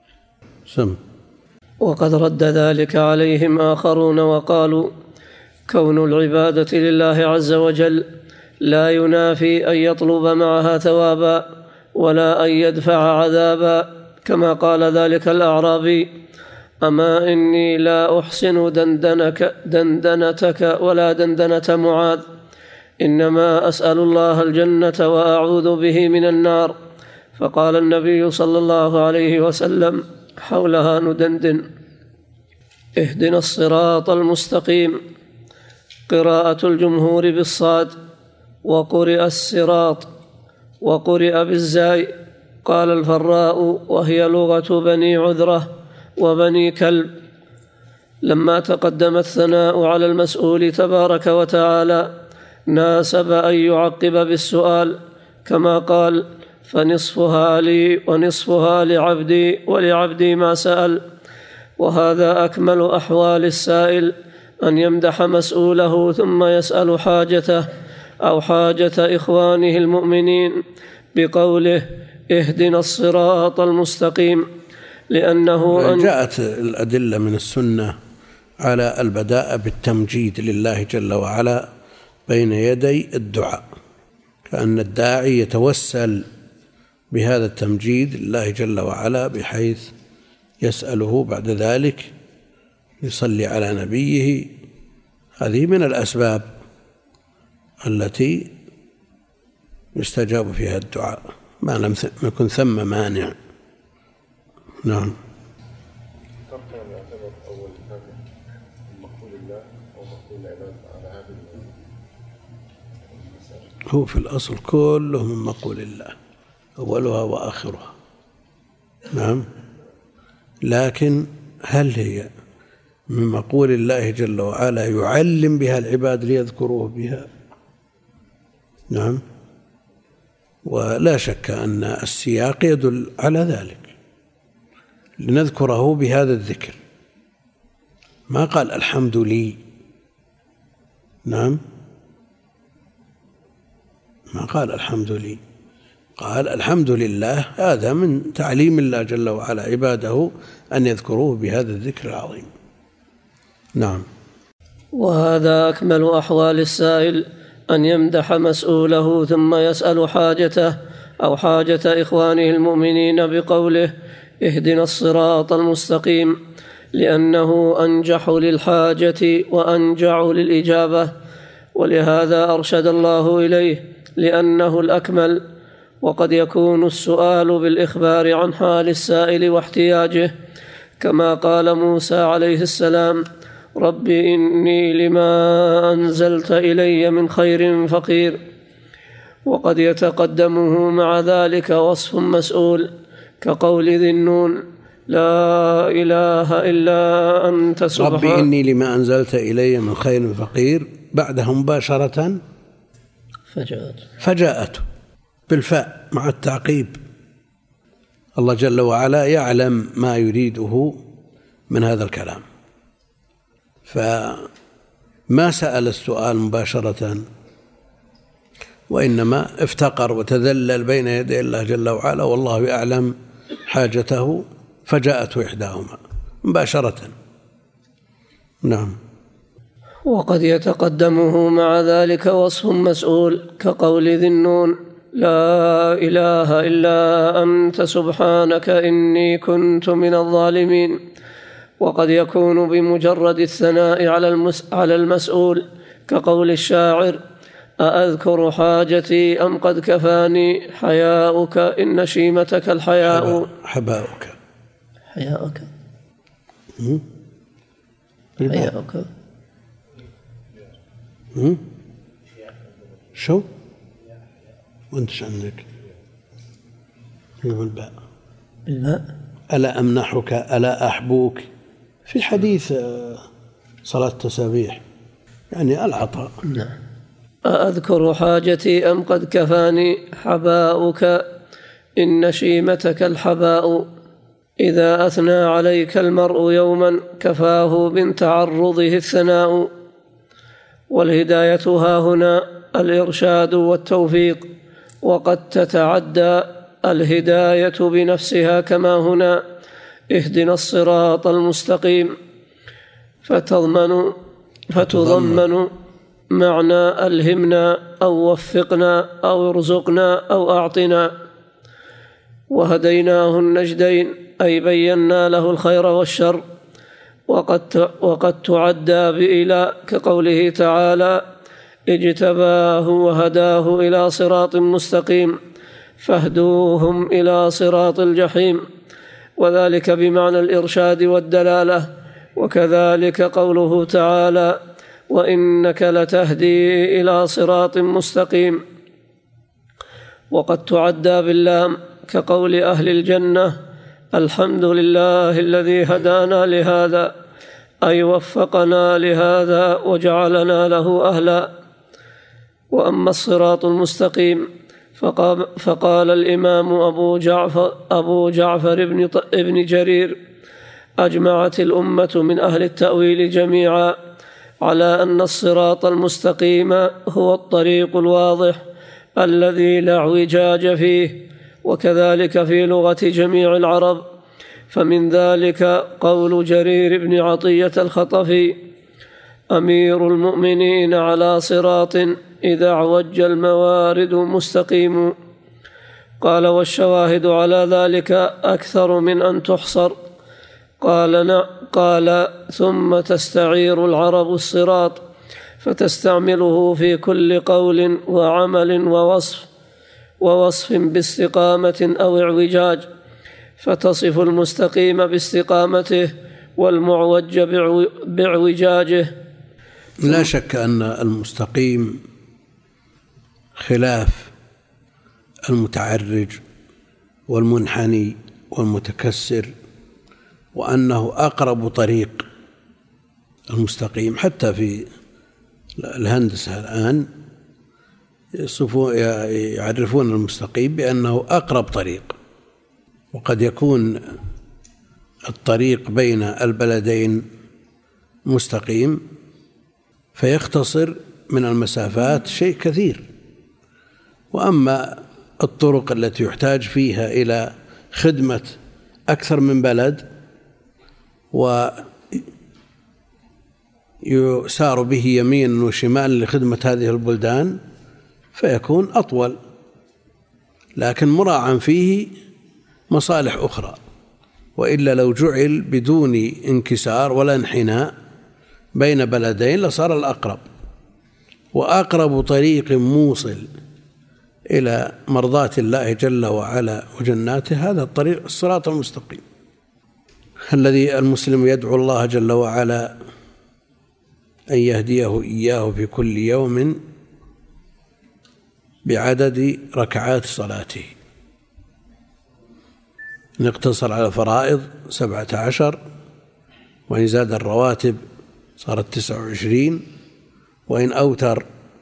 وقد رد ذلك عليهم آخرون وقالوا: كون العبادة لله عز وجل لا ينافي أن يطلب معها ثوابا ولا أن يدفع عذابا، كما قال ذلك الأعرابي: أما إني لا أحسن دندنتك ولا دندنة معاذ، إنما أسأل الله الجنة وأعوذ به من النار. فقال النبي صلى الله عليه وسلم: حولها ندندن. اهدنا الصراط المستقيم، قراءة الجمهور بالصاد، وقرئ الصراط، وقرئ بالزاي. قال الفراء: وهي لغة بني عذرة وبني كلب. لما تقدم الثناء على المسؤول تبارك وتعالى ناسب أن يعقب بالسؤال، كما قال: فنصفها لي ونصفها لعبدي ولعبدي ما سأل. وهذا أكمل أحوال السائل، أن يمدح مسؤوله ثم يسأل حاجته أو حاجة إخوانه المؤمنين بقوله: اهدنا الصراط المستقيم، لأنه جاءت الأدلة من السنة على البداء بالتمجيد لله جل وعلا بين يدي الدعاء، كأن الداعي يتوسل بهذا التمجيد لله جل وعلا، بحيث يسأله بعد ذلك يصلي على نبيه. هذه من الأسباب التي يستجاب فيها الدعاء ما لم يكن ثم مانع. نعم. هو في الأصل كله من مقول الله، أولها وآخرها. نعم. لكن هل هي من مقول الله جل وعلا يعلم بها العباد ليذكروه بها؟ نعم. ولا شك أن السياق يدل على ذلك، لنذكره بهذا الذكر. ما قال الحمد لي. نعم. ما قال الحمد لي، قال الحمد لله. هذا من تعليم الله جل وعلا عباده أن يذكروه بهذا الذكر العظيم. نعم. وهذا أكمل أحوال السائل، أن يمدح مسؤوله ثم يسأل حاجته أو حاجة إخوانه المؤمنين بقوله: اهدنا الصراط المستقيم، لأنه أنجح للحاجة وأنجع للإجابة، ولهذا أرشد الله إليه لأنه الأكمل. وقد يكون السؤال بالإخبار عن حال السائل واحتياجه، كما قال موسى عليه السلام: رب إني لما أنزلت إلي من خير فقير. وقد يتقدمه مع ذلك وصف مسؤول، كقول ذي النون: لا إله إلا أنت سبحانك. رب إني لما أنزلت إلي من خير فقير. بعدها مباشرة فجاءته بالفاء مع التعقيب. الله جل وعلا يعلم ما يريده من هذا الكلام، فما سأل السؤال مباشرة، وإنما افتقر وتذلل بين يدي الله جل وعلا والله يعلم حاجته، فجاءته إحداهما مباشرة. نعم. وقد يتقدمه مع ذلك وصف مسؤول كقول ذي النون: لا إله إلا أنت سبحانك إني كنت من الظالمين. وقد يكون بمجرد الثناء على المسؤول كقول الشاعر: أأذكر حاجتي أم قد كفاني حياؤك إن شيمتك الحياء. حياؤك شو وانت عندك الباء ألا أمنحك ألا أحبوك في حديث صلاة التسابيح، يعني العطاء. نعم. أأذكر حاجتي أم قد كفاني حباؤك إن شيمتك الحباء. إذا أثنى عليك المرء يوما كفاه من تعرضه الثناء. والهداية ها هنا الإرشاد والتوفيق، وقد تتعدى الهداية بنفسها كما هنا: اهدنا الصراط المستقيم، فتضمن معنى ألهمنا أو وفقنا أو ارزقنا أو أعطنا. وهديناه النجدين أي بينا له الخير والشر. وقد تعدى بإلى كقوله تعالى: اجتباه وهداه إلى صراط مستقيم فاهدوهم إلى صراط الجحيم. وذلك بمعنى الإرشاد والدلالة. وكذلك قوله تعالى: وإنك لتهدي إلى صراط مستقيم. وقد تعدى باللام كقول أهل الجنة: الحمد لله الذي هدانا لهذا، أي وفقنا لهذا وجعلنا له أهلا. وأما الصراط المستقيم فقال الإمام أبو جعفر ابن جرير: أجمعت الأمة من أهل التأويل جميعا على أن الصراط المستقيم هو الطريق الواضح الذي لا اعوجاج فيه، وكذلك في لغة جميع العرب. فمن ذلك قول جرير بن عطية الخطفي: أمير المؤمنين على صراط إذا اعوج الموارد مستقيم. قال: والشواهد على ذلك أكثر من أن تحصر. قال: ثم تستعير العرب الصراط فتستعمله في كل قول وعمل ووصف باستقامة أو اعوجاج، فتصف المستقيم باستقامته والمعوج باعوجاجه. لا شك أن المستقيم خلاف المتعرج والمنحني والمتكسر، وأنه أقرب طريق المستقيم. حتى في الهندسة الآن يعرفون المستقيم بأنه أقرب طريق، وقد يكون الطريق بين البلدين مستقيم فيختصر من المسافات شيء كثير. وأما الطرق التي يحتاج فيها إلى خدمة أكثر من بلد ويسار به يمين وشمال لخدمة هذه البلدان فيكون أطول، لكن مراعى فيه مصالح أخرى. وإلا لو جعل بدون انكسار ولا انحناء بين بلدين لصار الأقرب. وأقرب طريق موصل إلى مرضاة الله جل وعلا وجناته هذا الطريق الصراط المستقيم، الذي المسلم يدعو الله جل وعلا أن يهديه إياه في كل يوم بعدد ركعات صلاته. نقتصر على الفرائض 17، وإن زاد الرواتب صارت 29، وإن أوتر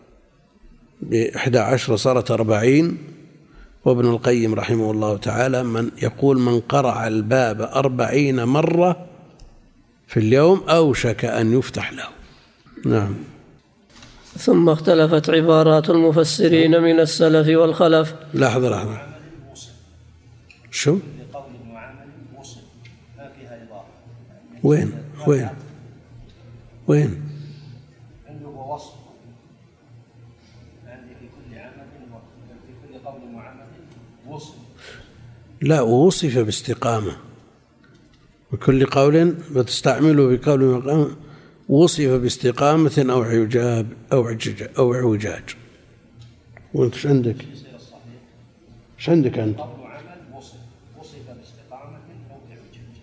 ب11 صارت 40. وابن القيم رحمه الله تعالى من يقول من قرع الباب 40 مرة في اليوم أوشك أن يفتح له. نعم. ثم اختلفت عبارات المفسرين من السلف والخلف. لحظة شو؟ وين عنده وصف عندي في كل عمل في كل قول وعمل وصف. لا، وصف باستقامة بكل قول وتستعمله بقول وقام، وصف باستقامة أو اعوجاج. وانت ايش عندك؟ ايش عندك أنت؟ قول وعمل وصف باستقامة أو اعوجاج.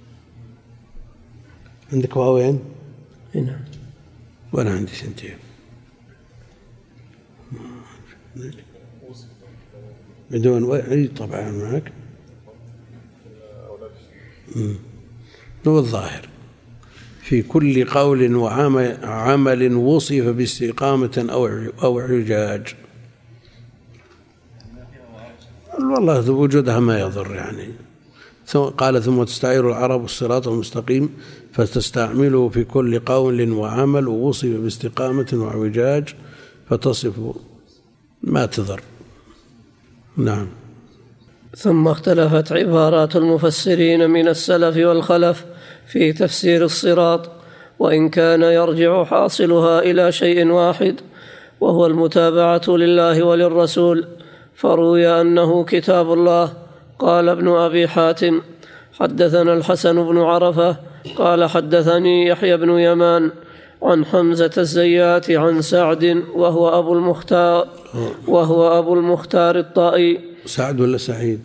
عندك واوين؟ نعم. وأنا عندي 2 بدون أي طبعا معك. هو الظاهر في كل قول وعمل وصف باستقامة أو اعوجاج. والله وجودها ما يضر يعني. قال ثم تستعير العرب الصراط المستقيم فتستعمله في كل قول وعمل ووصف باستقامة واعوجاج فتصف ما تضر. نعم. ثم اختلفت عبارات المفسرين من السلف والخلف في تفسير الصراط، وإن كان يرجع حاصلها إلى شيء واحد وهو المتابعة لله وللرسول، فروي أنه كتاب الله. قال ابن أبي حاتم حدثنا الحسن بن عرفة قال حدثني يحيى بن يمان عن حمزة الزيات عن سعد وهو أبو المختار الطائي. سعد ولا سعيد؟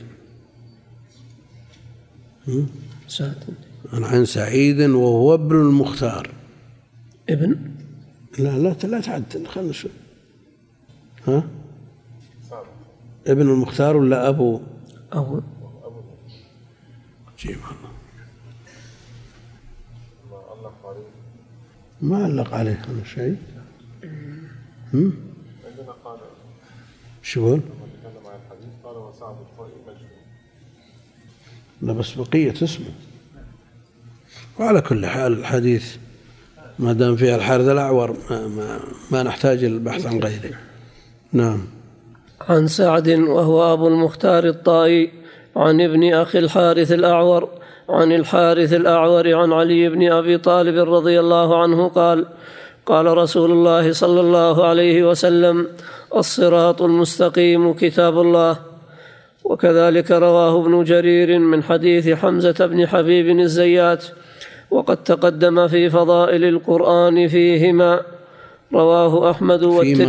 سعد. عن سعيد وهو ابن المختار. ابن؟ لا تعدل، خلنا نشوف. ها؟ ابن المختار ولا أبو؟ أبو. جيب ما علق عليه هذا شيء. عندنا قال شو يقول؟ لما تكلم عن الحديث قال وسعد الطائي مجهول. لا بس بقية اسمه. وعلى كل حال الحديث ما دام فيها الحارث الأعور ما نحتاج البحث عن غيره. نعم. عن سعد وهو أبو المختار الطائي عن ابن أخي الحارث الأعور عن الحارث الأعور عن علي بن أبي طالب رضي الله عنه قال قال رسول الله صلى الله عليه وسلم الصراط المستقيم كتاب الله. وكذلك رواه ابن جرير من حديث حمزة بن حبيب الزيات، وقد تقدم في فضائل القرآن فيهما. رواه أحمد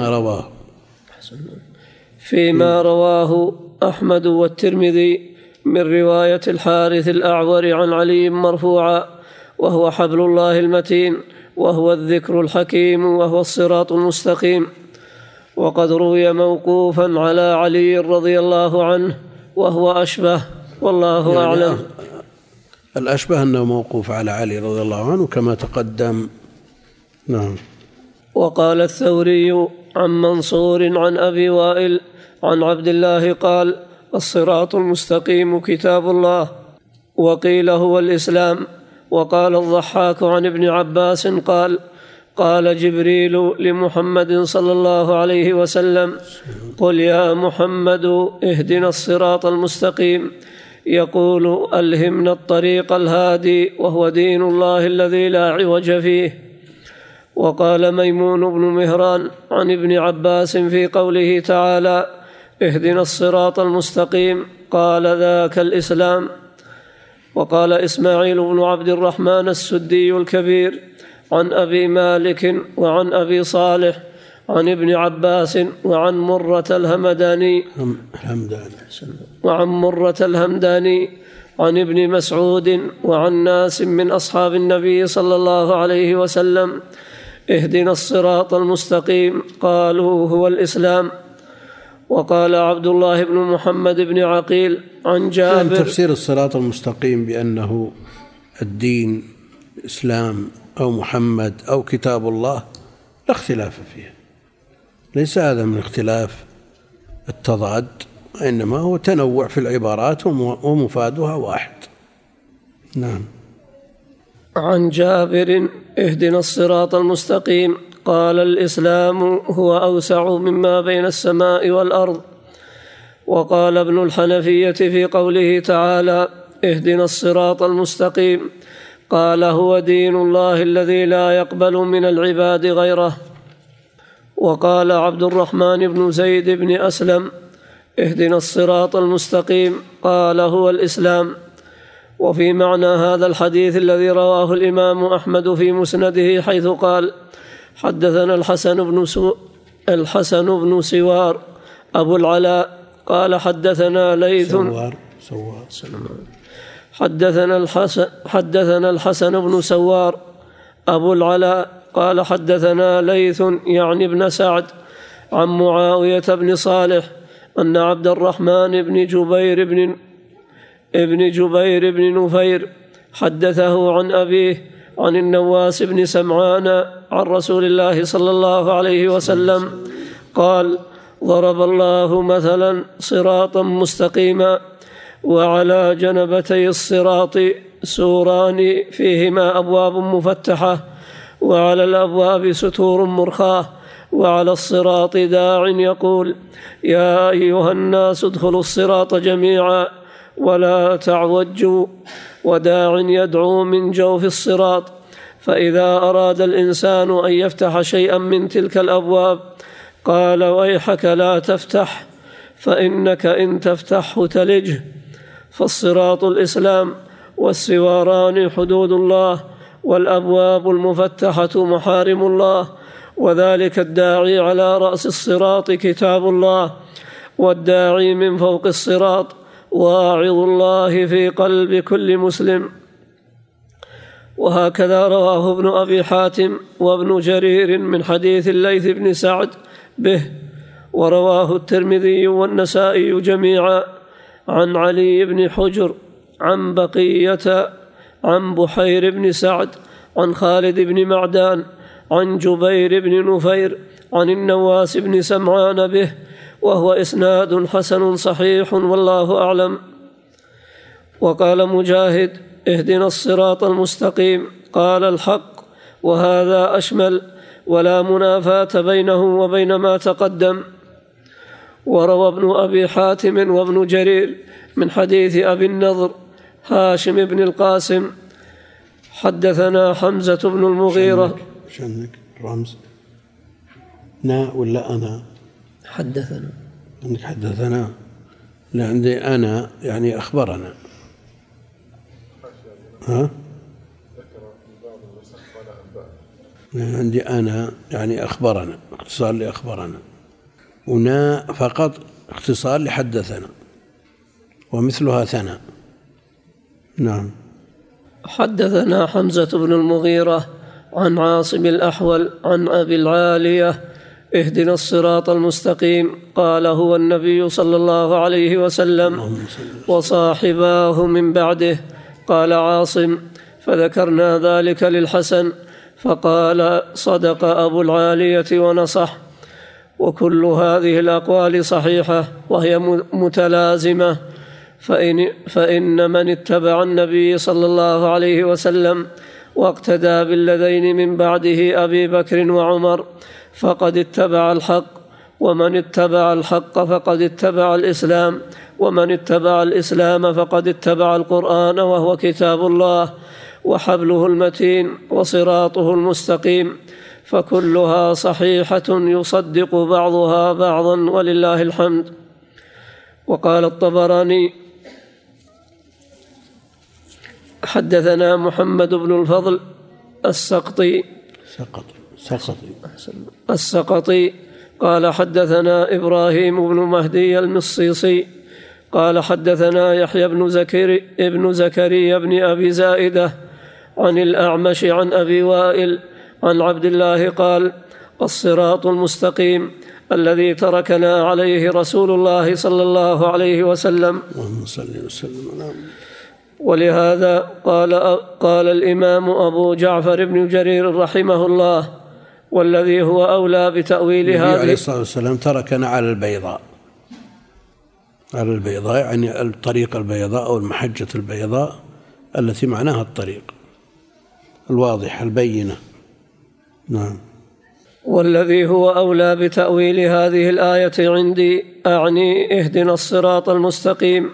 فيما رواه أحمد والترمذي من رواية الحارث الأعور عن علي مرفوعا، وهو حبل الله المتين، وهو الذكر الحكيم، وهو الصراط المستقيم. وقد روي موقوفا على علي رضي الله عنه وهو أشبه، والله أعلم. الأشبه أنه موقوف على علي رضي الله عنه كما تقدم. نعم. وقال الثوري عن منصور عن أبي وائل عن عبد الله قال الصراط المستقيم كتاب الله، وقيل هو الإسلام. وقال الضحاك عن ابن عباس قال قال جبريل لمحمد صلى الله عليه وسلم قل يا محمد اهدنا الصراط المستقيم، يقول ألهمنا الطريق الهادي، وهو دين الله الذي لا عوج فيه. وقال ميمون بن مهران عن ابن عباس في قوله تعالى اهدنا الصراط المستقيم قال ذاك الإسلام. وقال إسماعيل بن عبد الرحمن السدي الكبير عن أبي مالك وعن أبي صالح عن ابن عباس وعن مرة الهمداني عن ابن مسعود وعن ناس من أصحاب النبي صلى الله عليه وسلم اهدنا الصراط المستقيم قالوا هو الإسلام. وقال عبد الله بن محمد بن عقيل عن جابر تفسير الصراط المستقيم بأنه الدين الإسلام أو محمد أو كتاب الله لا اختلاف فيه. ليس هذا من اختلاف التضاد، إنما هو تنوع في العبارات ومفادها واحد. نعم. عن جابر: اهدنا الصراط المستقيم. قال: الإسلام هو أوسع مما بين السماء والأرض. وقال ابن الحنفية في قوله تعالى: اهدنا الصراط المستقيم، قال: هو دين الله الذي لا يقبل من العباد غيره. وقال عبد الرحمن بن زيد بن أسلم: اهدنا الصراط المستقيم، قال: هو الإسلام. وفي معنى هذا الحديث الذي رواه الإمام أحمد في مسنده حيث قال: حدثنا الحسن بن سوار أبو العلاء قال: حدثنا ليث حدثنا الحسن بن سوار أبو العلاء قال: حدثنا ليث يعني ابن سعد عن معاوية بن صالح أن عبد الرحمن بن جبير بن نفير حدثه عن أبيه عن النواس بن سمعان عن رسول الله صلى الله عليه وسلم قال: ضرب الله مثلا صراطا مستقيما، وعلى جنبتي الصراط سوران فيهما أبواب مفتحة، وعلى الأبواب ستور مرخاة، وعلى الصراط داع يقول: يا أيها الناس ادخلوا الصراط جميعا ولا تعوجوا، وداع يدعو من جوف الصراط. فإذا أراد الإنسان أن يفتح شيئا من تلك الأبواب قال: ويحك لا تفتح، فإنك إن تفتحه تلجه. فالصراط الإسلام، والسواران حدود الله، والأبواب المفتحة محارم الله، وذلك الداعي على رأس الصراط كتاب الله، والداعي من فوق الصراط واعظ الله في قلب كل مسلم. وهكذا رواه ابن أبي حاتم وابن جرير من حديث الليث بن سعد به، ورواه الترمذي والنسائي جميعا عن علي بن حجر عن بقية عن بحير بن سعد عن خالد بن معدان عن جبير بن نفير عن النواس بن سمعان به، وهو إسناد حسن صحيح والله أعلم. وقال مجاهد: اهدنا الصراط المستقيم، قال: الحق، وهذا أشمل، ولا منافاة بينه وبين ما تقدم. وروى ابن أبي حاتم وابن جرير من حديث أبي النضر هاشم بن القاسم حدثنا حمزة بن المغيرة. شنك رمز نا ولا أنا؟ حدثنا. عندك حدثنا؟ لا، عندي أنا يعني أخبرنا. ها؟ عندي أنا يعني أخبرنا، اختصار لأخبرنا، ونا فقط اختصار لحدثنا، ومثلها ثنا. نعم. حدثنا حمزة بن المغيرة عن عاصم الأحول عن أبي العالية: اهدنا الصراط المستقيم، قال: هو النبي صلى الله عليه وسلم وصاحباه من بعده. قال عاصم: فذكرنا ذلك للحسن فقال: صدق أبو العالية ونصح. وكل هذه الأقوال صحيحة وهي متلازمة، فإن من اتبع النبي صلى الله عليه وسلم واقتدى بالذين من بعده أبي بكر وعمر فقد اتبع الحق، ومن اتبع الحق فقد اتبع الإسلام، ومن اتبع الإسلام فقد اتبع القرآن، وهو كتاب الله وحبله المتين وصراطه المستقيم، فكلها صحيحة يصدق بعضها بعضا ولله الحمد. وقال الطبراني: حدثنا محمد بن الفضل السقطي قال: حدثنا إبراهيم بن مهدي المصيصي قال: حدثنا يحيى بن زكريا بن أبي زائدة عن الأعمش عن أبي وائل عن عبد الله قال: الصراط المستقيم الذي تركنا عليه رسول الله صلى الله عليه وسلم. ولهذا قال الإمام أبو جعفر بن جرير رحمه الله: والذي هو أولى بتأويل النبي هذه. عليه الصلاة والسلام تركنا على البيضاء، على البيضاء يعني الطريق البيضاء أو المحجة البيضاء التي معناها الطريق الواضح البينة. نعم. والذي هو أولى بتأويل هذه الآية عندي أعني اهدنا الصراط المستقيم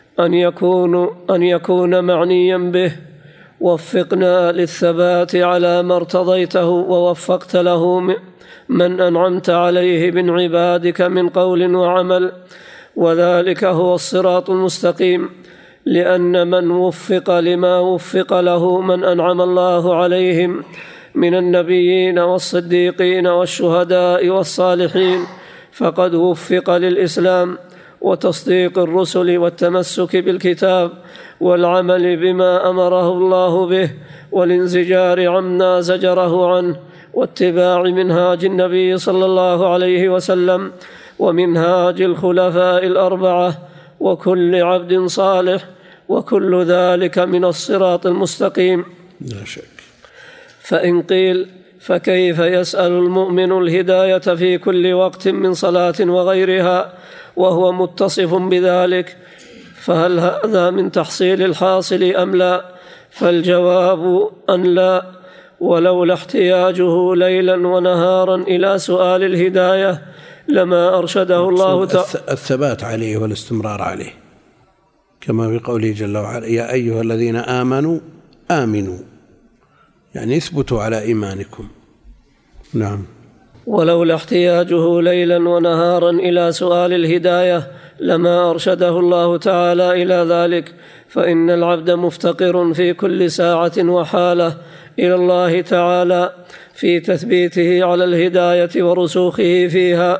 أن يكون معنيا به وفقنا للثبات على ما ارتضيته ووفقت له من أنعمت عليه من عبادك من قول وعمل، وذلك هو الصراط المستقيم، لأن من وفق لما وفق له من أنعم الله عليهم من النبيين والصديقين والشهداء والصالحين فقد وفق للإسلام وتصديق الرسل والتمسك بالكتاب والعمل بما أمره الله به والانزجار عما زجره عنه واتباع منهاج النبي صلى الله عليه وسلم ومنهاج الخلفاء الأربعة وكل عبد صالح، وكل ذلك من الصراط المستقيم. لا شك. فإن قيل فكيف يسأل المؤمن الهداية في كل وقت من صلاة وغيرها وهو متصف بذلك، فهل هذا من تحصيل الحاصل أم لا؟ فالجواب أن لا، ولولا احتياجه ليلا ونهارا إلى سؤال الهداية لما أرشده الله تعالى. الثبات عليه والاستمرار عليه، كما في قوله جل وعلا يا أيها الذين آمنوا آمنوا، يعني اثبتوا على إيمانكم. نعم. ولولا احتياجه ليلا ونهارا إلى سؤال الهداية لما أرشده الله تعالى إلى ذلك، فإن العبد مفتقر في كل ساعة وحالة إلى الله تعالى في تثبيته على الهداية ورسوخه فيها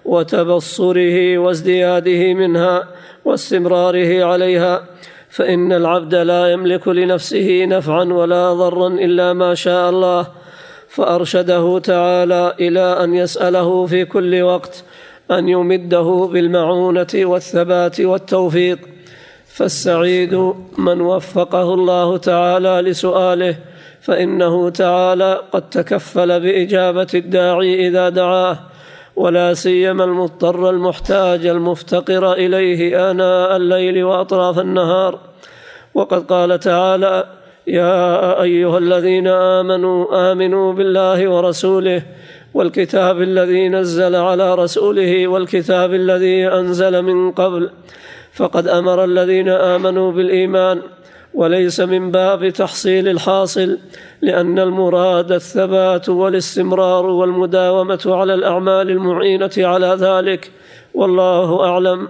وتبصره وازدياده منها واستمراره عليها، فإن العبد لا يملك لنفسه نفعا ولا ضرا إلا ما شاء الله، فأرشده تعالى إلى أن يسأله في كل وقت أن يمده بالمعونة والثبات والتوفيق. فالسعيد من وفقه الله تعالى لسؤاله، فإنه تعالى قد تكفل بإجابة الداعي إذا دعاه، ولا سيما المضطر المحتاج المفتقر إليه آناء الليل وأطراف النهار. وقد قال تعالى يا أيها الذين آمنوا بالله ورسوله والكتاب الذي نزل على رسوله والكتاب الذي أنزل من قبل، فقد أمر الذين آمنوا بالإيمان، وليس من باب تحصيل الحاصل، لأن المراد الثبات والاستمرار والمداومة على الأعمال المعينة على ذلك، والله أعلم.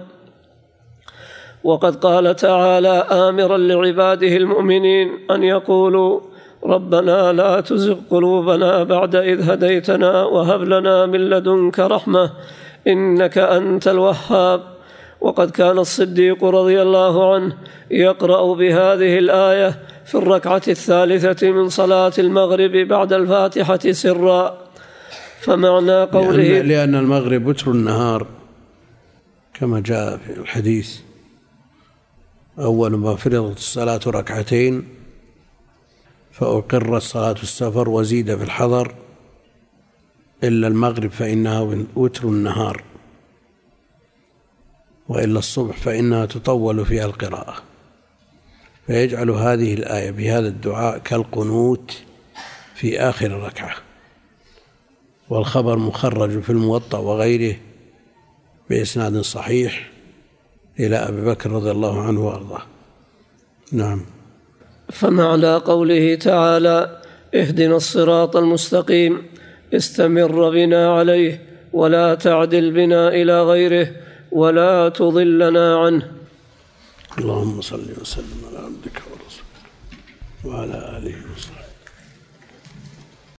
وقد قال تعالى آمرا لعباده المؤمنين أن يقولوا ربنا لا تزغ قلوبنا بعد إذ هديتنا وهب لنا من لدنك رحمة إنك أنت الوهاب. وقد كان الصديق رضي الله عنه يقرأ بهذه الآية في الركعة الثالثة من صلاة المغرب بعد الفاتحة سرا. فمعنى قوله لأن المغرب وتر النهار كما جاء في الحديث أول ما فرضت الصلاة ركعتين فأقر الصلاة السفر وزيد في الحضر إلا المغرب فإنها وتر النهار، وإلا الصبح فإنها تطول فيها القراءة، فيجعل هذه الآية بهذا الدعاء كالقنوت في آخر الركعة. والخبر مخرج في الموطأ وغيره بإسناد صحيح إلى أبي بكر رضي الله عنه وأرضاه. نعم. فمعنى قوله تعالى اهدنا الصراط المستقيم استمر بنا عليه ولا تعدل بنا إلى غيره ولا تضلنا عنه. اللهم صل وسلم على عبدك ورسولك وعلى آله وصحبه.